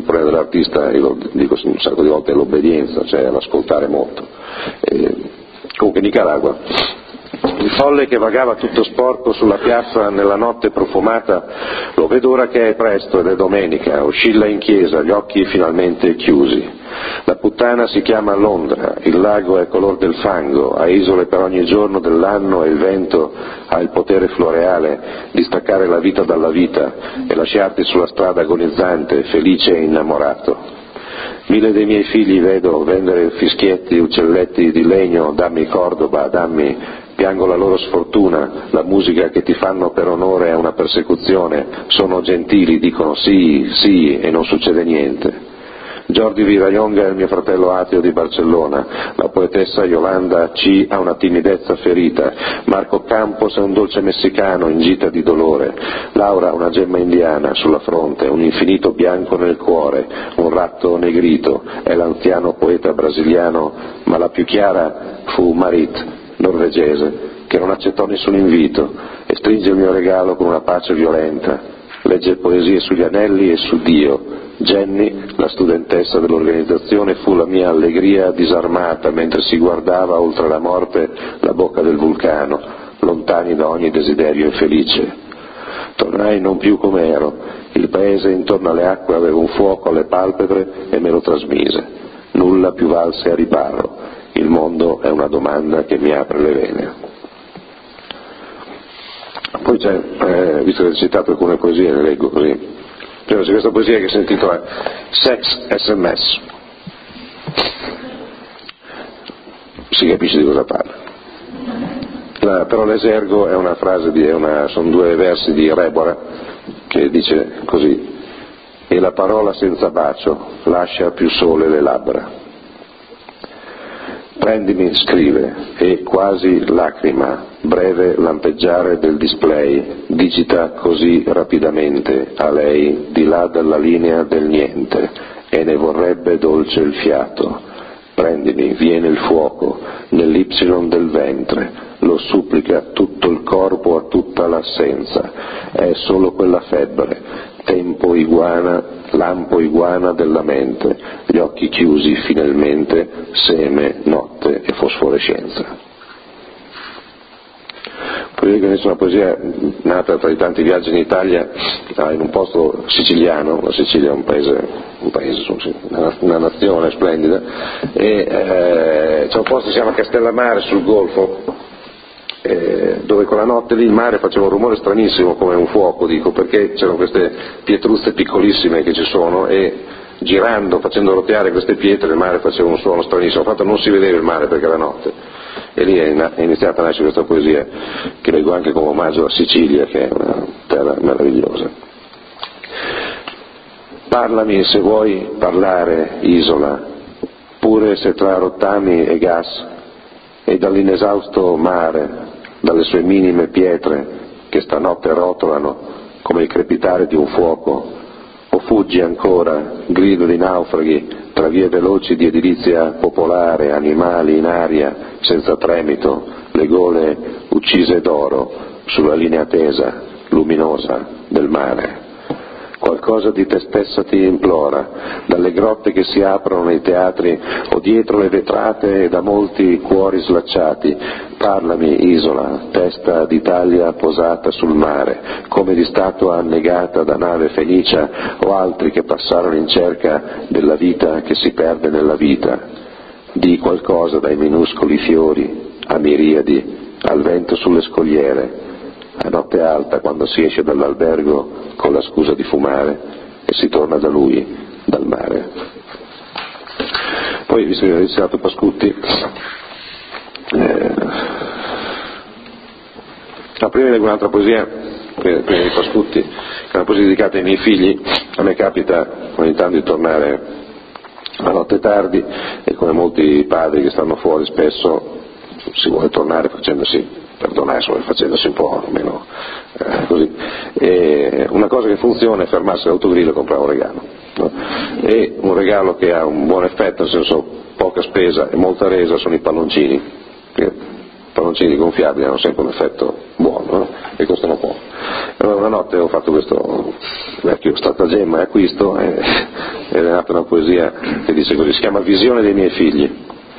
problema dell'artista, io lo dico un sacco di volte, è l'obbedienza, cioè l'ascoltare molto. Comunque Nicaragua. Il folle che vagava tutto sporco sulla piazza nella notte profumata lo vedo ora che è presto ed è domenica, oscilla in chiesa, gli occhi finalmente chiusi. La puttana si chiama Londra, il lago è color del fango, ha isole per ogni giorno dell'anno e il vento ha il potere floreale di staccare la vita dalla vita e lasciarti sulla strada agonizzante, felice e innamorato. 1000 dei miei figli vedo vendere fischietti, uccelletti di legno, dammi Cordoba, dammi. Piango la loro sfortuna, la musica che ti fanno per onore è una persecuzione, sono gentili, dicono sì, sì e non succede niente. Jordi Virayonga è il mio fratello ateo di Barcellona, la poetessa Yolanda C. ha una timidezza ferita, Marco Campos è un dolce messicano in gita di dolore, Laura ha una gemma indiana sulla fronte, un infinito bianco nel cuore, un ratto negrito, è l'anziano poeta brasiliano, ma la più chiara fu Marit, norvegese, che non accettò nessun invito e stringe il mio regalo con una pace violenta, legge poesie sugli anelli e su Dio. Jenny, la studentessa dell'organizzazione, fu la mia allegria disarmata mentre si guardava oltre la morte la bocca del vulcano, lontani da ogni desiderio infelice. Tornai non più come ero, il paese intorno alle acque aveva un fuoco alle palpebre e me lo trasmise, nulla più valse a riparo. Il mondo è una domanda che mi apre le vene. Poi c'è, visto che ho citato alcune poesie, le leggo così. C'è questa poesia che si intitola Sex SMS. Si capisce di cosa parla. Però l'esergo è una frase, sono 2 versi di Rebora che dice così: e la parola senza bacio lascia più sole le labbra. Prendimi, scrive, e quasi lacrima, breve lampeggiare del display, digita così rapidamente a lei, di là dalla linea del niente, e ne vorrebbe dolce il fiato. Prendimi, viene il fuoco, nell'Y del ventre, lo supplica tutto il corpo a tutta l'assenza, è solo quella febbre, tempo iguana, lampo iguana della mente, gli occhi chiusi finalmente, seme, notte e fosforescenza. Poi è una poesia nata tra i tanti viaggi in Italia, in un posto siciliano, la Sicilia è un paese, una nazione splendida, e c'è un posto che si chiama Castellammare sul Golfo, dove con la notte lì il mare faceva un rumore stranissimo come un fuoco, dico, perché c'erano queste pietruzze piccolissime che ci sono e girando, facendo roteare queste pietre, il mare faceva un suono stranissimo, fatto non si vedeva il mare perché era notte. E lì è iniziata a nascere questa poesia che leggo anche come omaggio a Sicilia, che è una terra meravigliosa. Parlami se vuoi parlare, isola, pure se tra rottami e gas e dall'inesausto mare, dalle sue minime pietre che stanotte rotolano come il crepitare di un fuoco, o fuggi ancora, grido di naufraghi tra vie veloci di edilizia popolare, animali in aria senza tremito, le gole uccise d'oro sulla linea tesa, luminosa del mare. Qualcosa di te stessa ti implora, dalle grotte che si aprono nei teatri o dietro le vetrate e da molti cuori slacciati. Parlami, isola, testa d'Italia posata sul mare, come di statua annegata da nave fenicia o altri che passarono in cerca della vita che si perde nella vita. Di qualcosa dai minuscoli fiori a miriadi, al vento sulle scogliere, a notte alta quando si esce dall'albergo con la scusa di fumare e si torna da lui, dal mare. Poi, visto che ho iniziato Pascutti, prima leggo un'altra poesia, prima di Pascutti, che è una poesia dedicata ai miei figli. A me capita ogni tanto di tornare la notte tardi e come molti padri che stanno fuori spesso si vuole tornare facendosi un po' meno così. E una cosa che funziona è fermarsi all'autogrill e comprare un regalo, no? E un regalo che ha un buon effetto, nel senso poca spesa e molta resa, sono i palloncini, che i palloncini gonfiabili hanno sempre un effetto buono, no? E costano poco. Allora una notte ho fatto questo vecchio stratagemma e acquisto e ed è nata una poesia che dice così, si chiama Visione dei miei figli.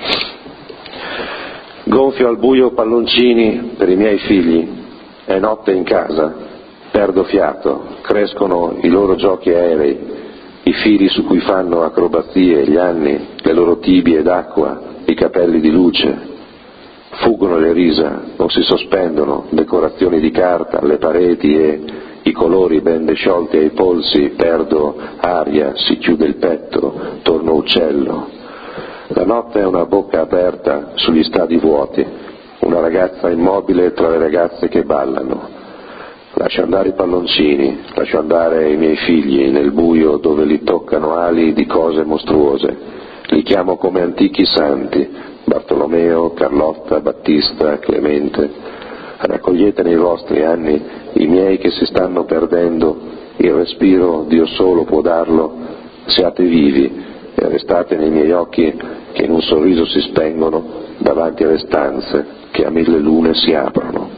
Gonfio al buio palloncini per i miei figli, è notte in casa, perdo fiato, crescono i loro giochi aerei, i fili su cui fanno acrobazie, gli anni, le loro tibie d'acqua, i capelli di luce. Fuggono le risa, non si sospendono, decorazioni di carta, le pareti e i colori ben desciolti ai polsi, perdo aria, si chiude il petto, torno uccello. La notte è una bocca aperta sugli stadi vuoti, una ragazza immobile tra le ragazze che ballano. Lascio andare i palloncini, lascio andare i miei figli nel buio dove li toccano ali di cose mostruose. Li chiamo come antichi santi, Bartolomeo, Carlotta, Battista, Clemente. Raccogliete nei vostri anni i miei che si stanno perdendo, il respiro Dio solo può darlo, siate vivi e restate nei miei occhi che in un sorriso si spengono davanti alle stanze che a 1000 lune si aprono.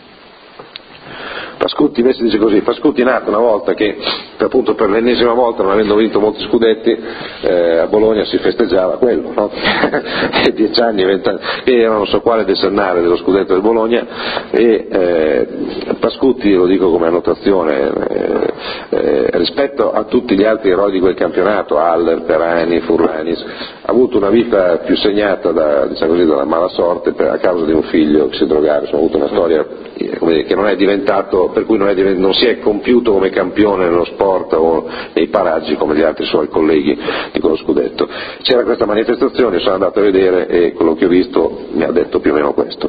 Pascutti invece dice così, Pascutti è nato una volta che appunto per l'ennesima volta, non avendo vinto molti scudetti, a Bologna si festeggiava quello, no? 10 anni, 20 anni, che era non so quale decennale dello scudetto del Bologna, e Pascutti, lo dico come annotazione, rispetto a tutti gli altri eroi di quel campionato, Haller, Perani, Furlanis, ha avuto una vita più segnata diciamo così, dalla mala sorte a causa di un figlio che si drogava, ha avuto una storia che non è diventato, per cui non si è compiuto come campione nello sport o nei paraggi come gli altri suoi colleghi di quello scudetto. C'era questa manifestazione, sono andato a vedere e quello che ho visto mi ha detto più o meno questo.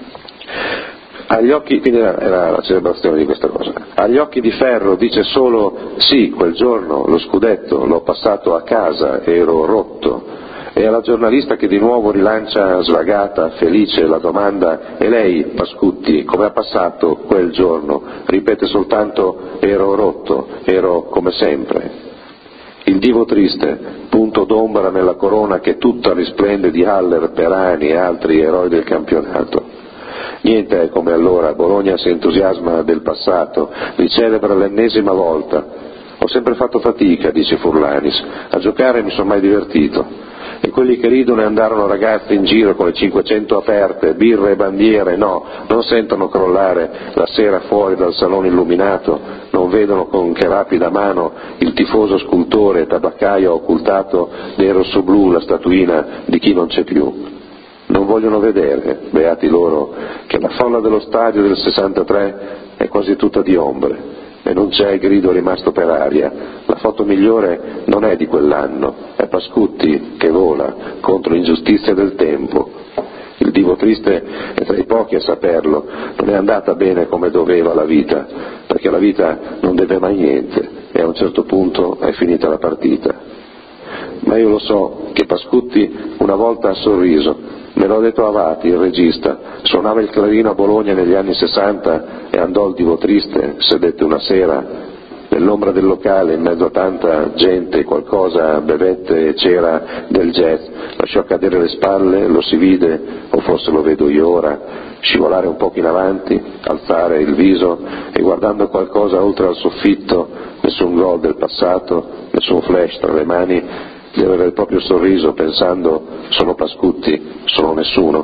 Agli occhi, quindi era la celebrazione di questa cosa, agli occhi di ferro dice solo sì, quel giorno lo scudetto l'ho passato a casa, ero rotto. E alla giornalista che di nuovo rilancia svagata, felice, la domanda, e lei, Pascutti, come ha passato quel giorno? Ripete soltanto, ero rotto, ero come sempre. Il divo triste, punto d'ombra nella corona che tutta risplende di Haller, Perani e altri eroi del campionato. Niente è come allora, Bologna si entusiasma del passato, li celebra l'ennesima volta. Ho sempre fatto fatica, dice Furlanis, a giocare mi sono mai divertito. E quelli che ridono e andarono ragazzi in giro con le 500 aperte, birre e bandiere, no, non sentono crollare la sera fuori dal salone illuminato, non vedono con che rapida mano il tifoso scultore tabaccaio ha occultato nel rosso-blu la statuina di chi non c'è più. Non vogliono vedere, beati loro, che la folla dello stadio del 63 è quasi tutta di ombre. E non c'è il grido rimasto per aria. La foto migliore non è di quell'anno, è Pascutti che vola contro l'ingiustizia del tempo. Il divo triste è tra i pochi a saperlo, non è andata bene come doveva la vita, perché la vita non deve mai niente e a un certo punto è finita la partita. Ma io lo so che Pascutti una volta ha sorriso. Me l'ha detto Avati, il regista, suonava il clarino a Bologna negli anni 60 e andò il divo triste, sedette una sera, nell'ombra del locale, in mezzo a tanta gente, qualcosa bevette e c'era del jazz, lasciò cadere le spalle, lo si vide, o forse lo vedo io ora, scivolare un poco in avanti, alzare il viso e guardando qualcosa oltre al soffitto, nessun gol del passato, nessun flash tra le mani, di avere il proprio sorriso pensando sono Pascutti, sono nessuno.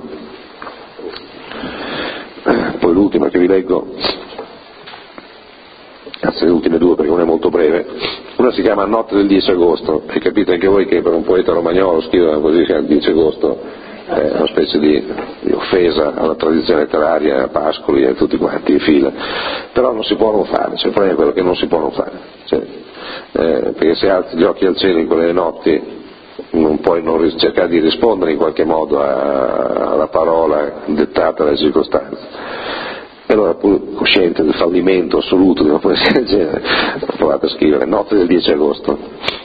Poi l'ultima che vi leggo, anzi le ultime due perché una è molto breve, una si chiama Notte del 10 agosto e capite anche voi che per un poeta romagnolo scrivere così che il 10 agosto è una specie di offesa alla tradizione letteraria, a Pascoli e tutti quanti in fila, però non si può non fare, cioè il problema è quello che non si può non fare, cioè, perché se alzi gli occhi al cielo in quelle notti non puoi non cercare di rispondere in qualche modo alla parola dettata dalle circostanze. E allora, pur cosciente del fallimento assoluto di una poesia del genere, ho provato a scrivere Notte del 10 agosto,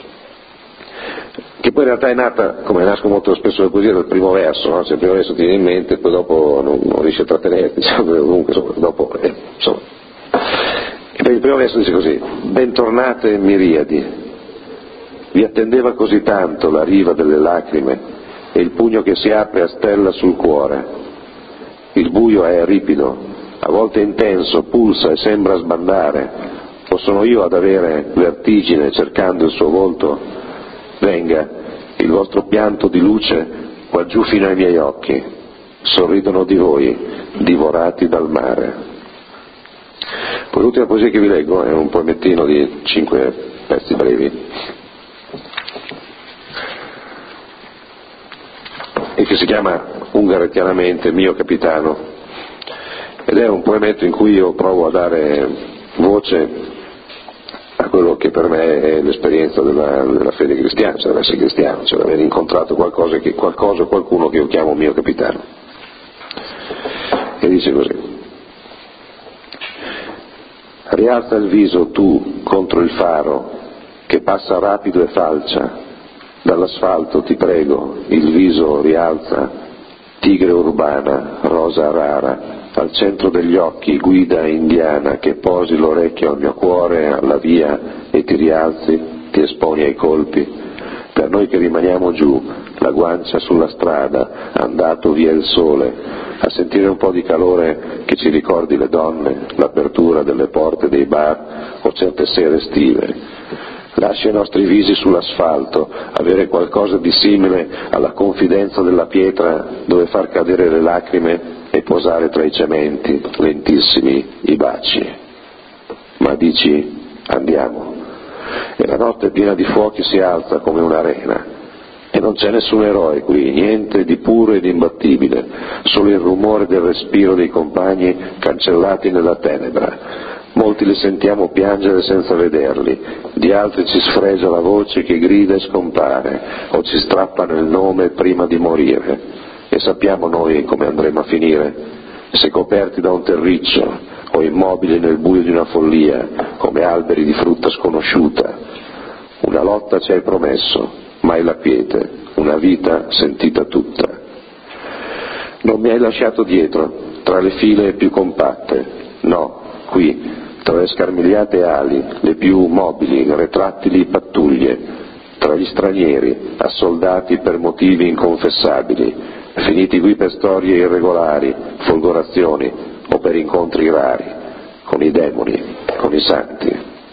che poi in realtà è nata, come nascono molto spesso le poesie, dal primo verso, no? Cioè il primo verso ti viene in mente e poi dopo non riesci a trattenerti, diciamo, comunque dopo, insomma. E per il primo verso dice così: bentornate miriadi, vi attendeva così tanto la riva delle lacrime e il pugno che si apre a stella sul cuore. Il buio è ripido, a volte intenso, pulsa e sembra sbandare. O sono io ad avere vertigine cercando il suo volto? venga, il vostro pianto di luce qua giù fino ai miei occhi, sorridono di voi, divorati dal mare. Poi l'ultima poesia che vi leggo è un poemettino di 5 pezzi brevi e che si chiama ungarettianamente Mio capitano, ed è un poemetto in cui io provo a dare voce a quello che per me è l'esperienza della fede cristiana, cioè dell'essere cristiano, cioè aver incontrato qualcosa o qualcuno che io chiamo mio capitano. E dice così: rialza il viso tu contro il faro che passa rapido e falcia, dall'asfalto ti prego il viso rialza, tigre urbana, rosa rara, al centro degli occhi guida indiana, che posi l'orecchio al mio cuore, alla via, e ti rialzi, ti esponi ai colpi. Per noi che rimaniamo giù, la guancia sulla strada, andato via il sole, a sentire un po' di calore che ci ricordi le donne, l'apertura delle porte dei bar o certe sere estive. Lascia i nostri visi sull'asfalto, avere qualcosa di simile alla confidenza della pietra dove far cadere le lacrime e posare tra i cementi, lentissimi, i baci. Ma dici, andiamo. E la notte piena di fuochi si alza come un'arena. E non c'è nessun eroe qui, niente di puro ed imbattibile, solo il rumore del respiro dei compagni cancellati nella tenebra. Molti li sentiamo piangere senza vederli, di altri ci sfregia la voce che grida e scompare, o ci strappano il nome prima di morire. E sappiamo noi come andremo a finire, se coperti da un terriccio o immobili nel buio di una follia, come alberi di frutta sconosciuta. Una lotta ci hai promesso, mai la quiete, una vita sentita tutta. Non mi hai lasciato dietro, tra le file più compatte, no, qui, tra le scarmigliate ali, le più mobili, retrattili pattuglie, tra gli stranieri, assoldati per motivi inconfessabili, finiti qui per storie irregolari, folgorazioni o per incontri rari, con i demoni, con i santi.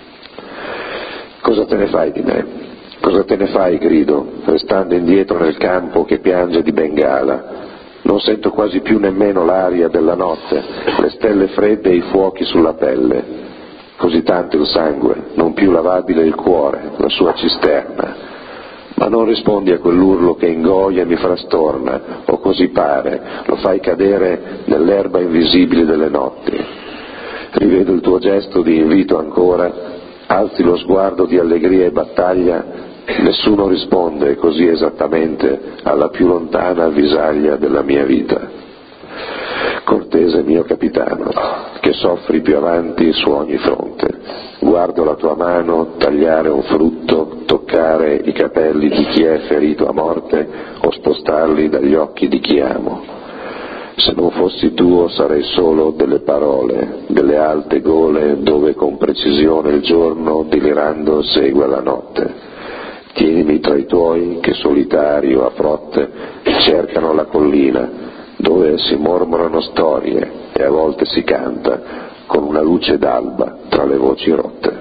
Cosa te ne fai di me? Cosa te ne fai, grido, restando indietro nel campo che piange di Bengala? Non sento quasi più nemmeno l'aria della notte, le stelle fredde e i fuochi sulla pelle. Così tanto il sangue, non più lavabile il cuore, la sua cisterna. Ma non rispondi a quell'urlo che ingoia e mi frastorna, o così pare, lo fai cadere nell'erba invisibile delle notti. Rivedo il tuo gesto di invito ancora, alzi lo sguardo di allegria e battaglia, nessuno risponde così esattamente alla più lontana avvisaglia della mia vita. Cortese mio capitano, che soffri più avanti su ogni fronte, guardo la tua mano tagliare un frutto, toccare i capelli di chi è ferito a morte o spostarli dagli occhi di chi amo. Se non fossi tuo sarei solo delle parole, delle alte gole dove con precisione il giorno delirando segue la notte. Tienimi tra i tuoi che solitari o a frotte cercano la collina, dove si mormorano storie e a volte si canta con una luce d'alba tra le voci rotte.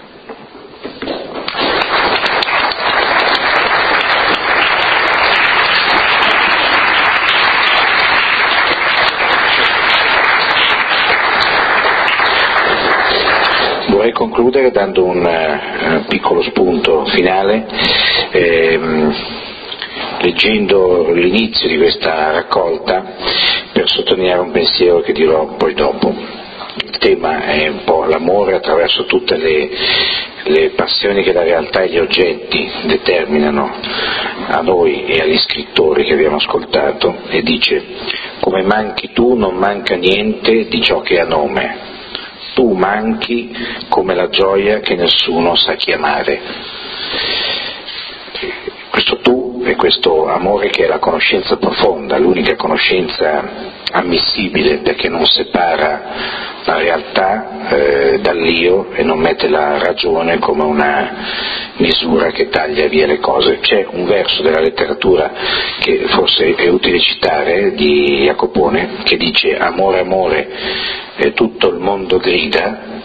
Vorrei concludere dando un piccolo spunto finale, leggendo l'inizio di questa raccolta per sottolineare un pensiero che dirò poi dopo. Il tema è un po' l'amore attraverso tutte le passioni che la realtà e gli oggetti determinano a noi e agli scrittori che abbiamo ascoltato, e dice: come manchi tu non manca niente di ciò che ha nome, tu manchi come la gioia che nessuno sa chiamare. Questo tu e questo amore che è la conoscenza profonda, l'unica conoscenza ammissibile, perché non separa la realtà dall'io e non mette la ragione come una misura che taglia via le cose. C'è un verso della letteratura che forse è utile citare, di Jacopone, che dice: amore, amore, tutto il mondo grida,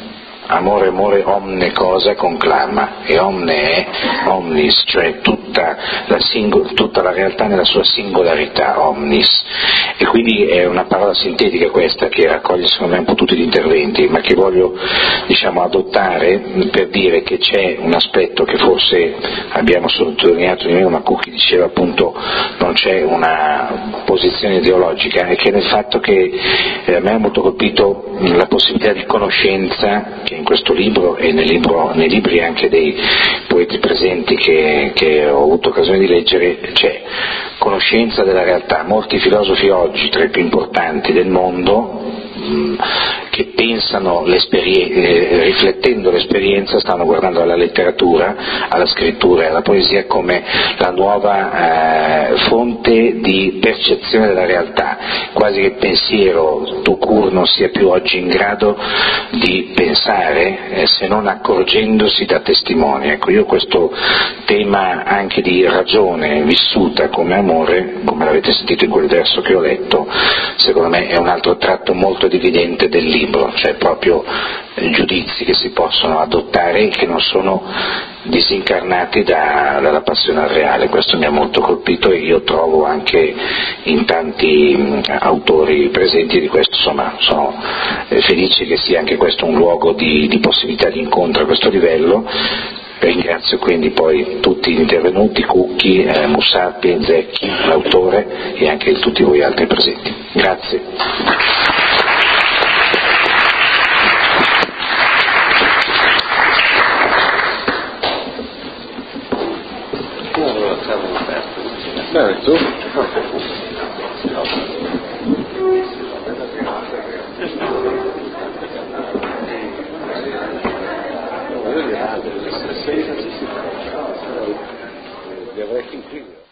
amore, amore, omne cosa conclama, e omne è omnis, cioè tutta la realtà nella sua singolarità, omnis, e quindi è una parola sintetica questa che raccoglie secondo me un po' tutti gli interventi, ma che voglio adottare per dire che c'è un aspetto che forse abbiamo sottolineato di meno, ma Cucchi diceva appunto non c'è una posizione ideologica, e che nel fatto che a me ha molto colpito la possibilità di conoscenza che in questo libro e nei libri anche dei poeti presenti che ho avuto occasione di leggere, c'è conoscenza della realtà. Molti filosofi oggi, tra i più importanti del mondo, che pensano riflettendo l'esperienza, stanno guardando alla letteratura, alla scrittura e alla poesia come la nuova fonte di percezione della realtà, quasi che il pensiero tout court non sia più oggi in grado di pensare se non accorgendosi da testimoni. Ecco, io questo tema anche di ragione vissuta come amore, come l'avete sentito in quel verso che ho letto, secondo me è un altro tratto molto evidente del libro, cioè proprio giudizi che si possono adottare e che non sono disincarnati dalla passione al reale. Questo mi ha molto colpito, e io trovo anche in tanti autori presenti di questo, insomma sono felice che sia anche questo un luogo di possibilità di incontro a questo livello. Ringrazio quindi poi tutti gli intervenuti, Cucchi, Mussappi, Zecchi, l'autore e anche tutti voi altri presenti. Grazie. Bene, tu? Li avrei fin qui.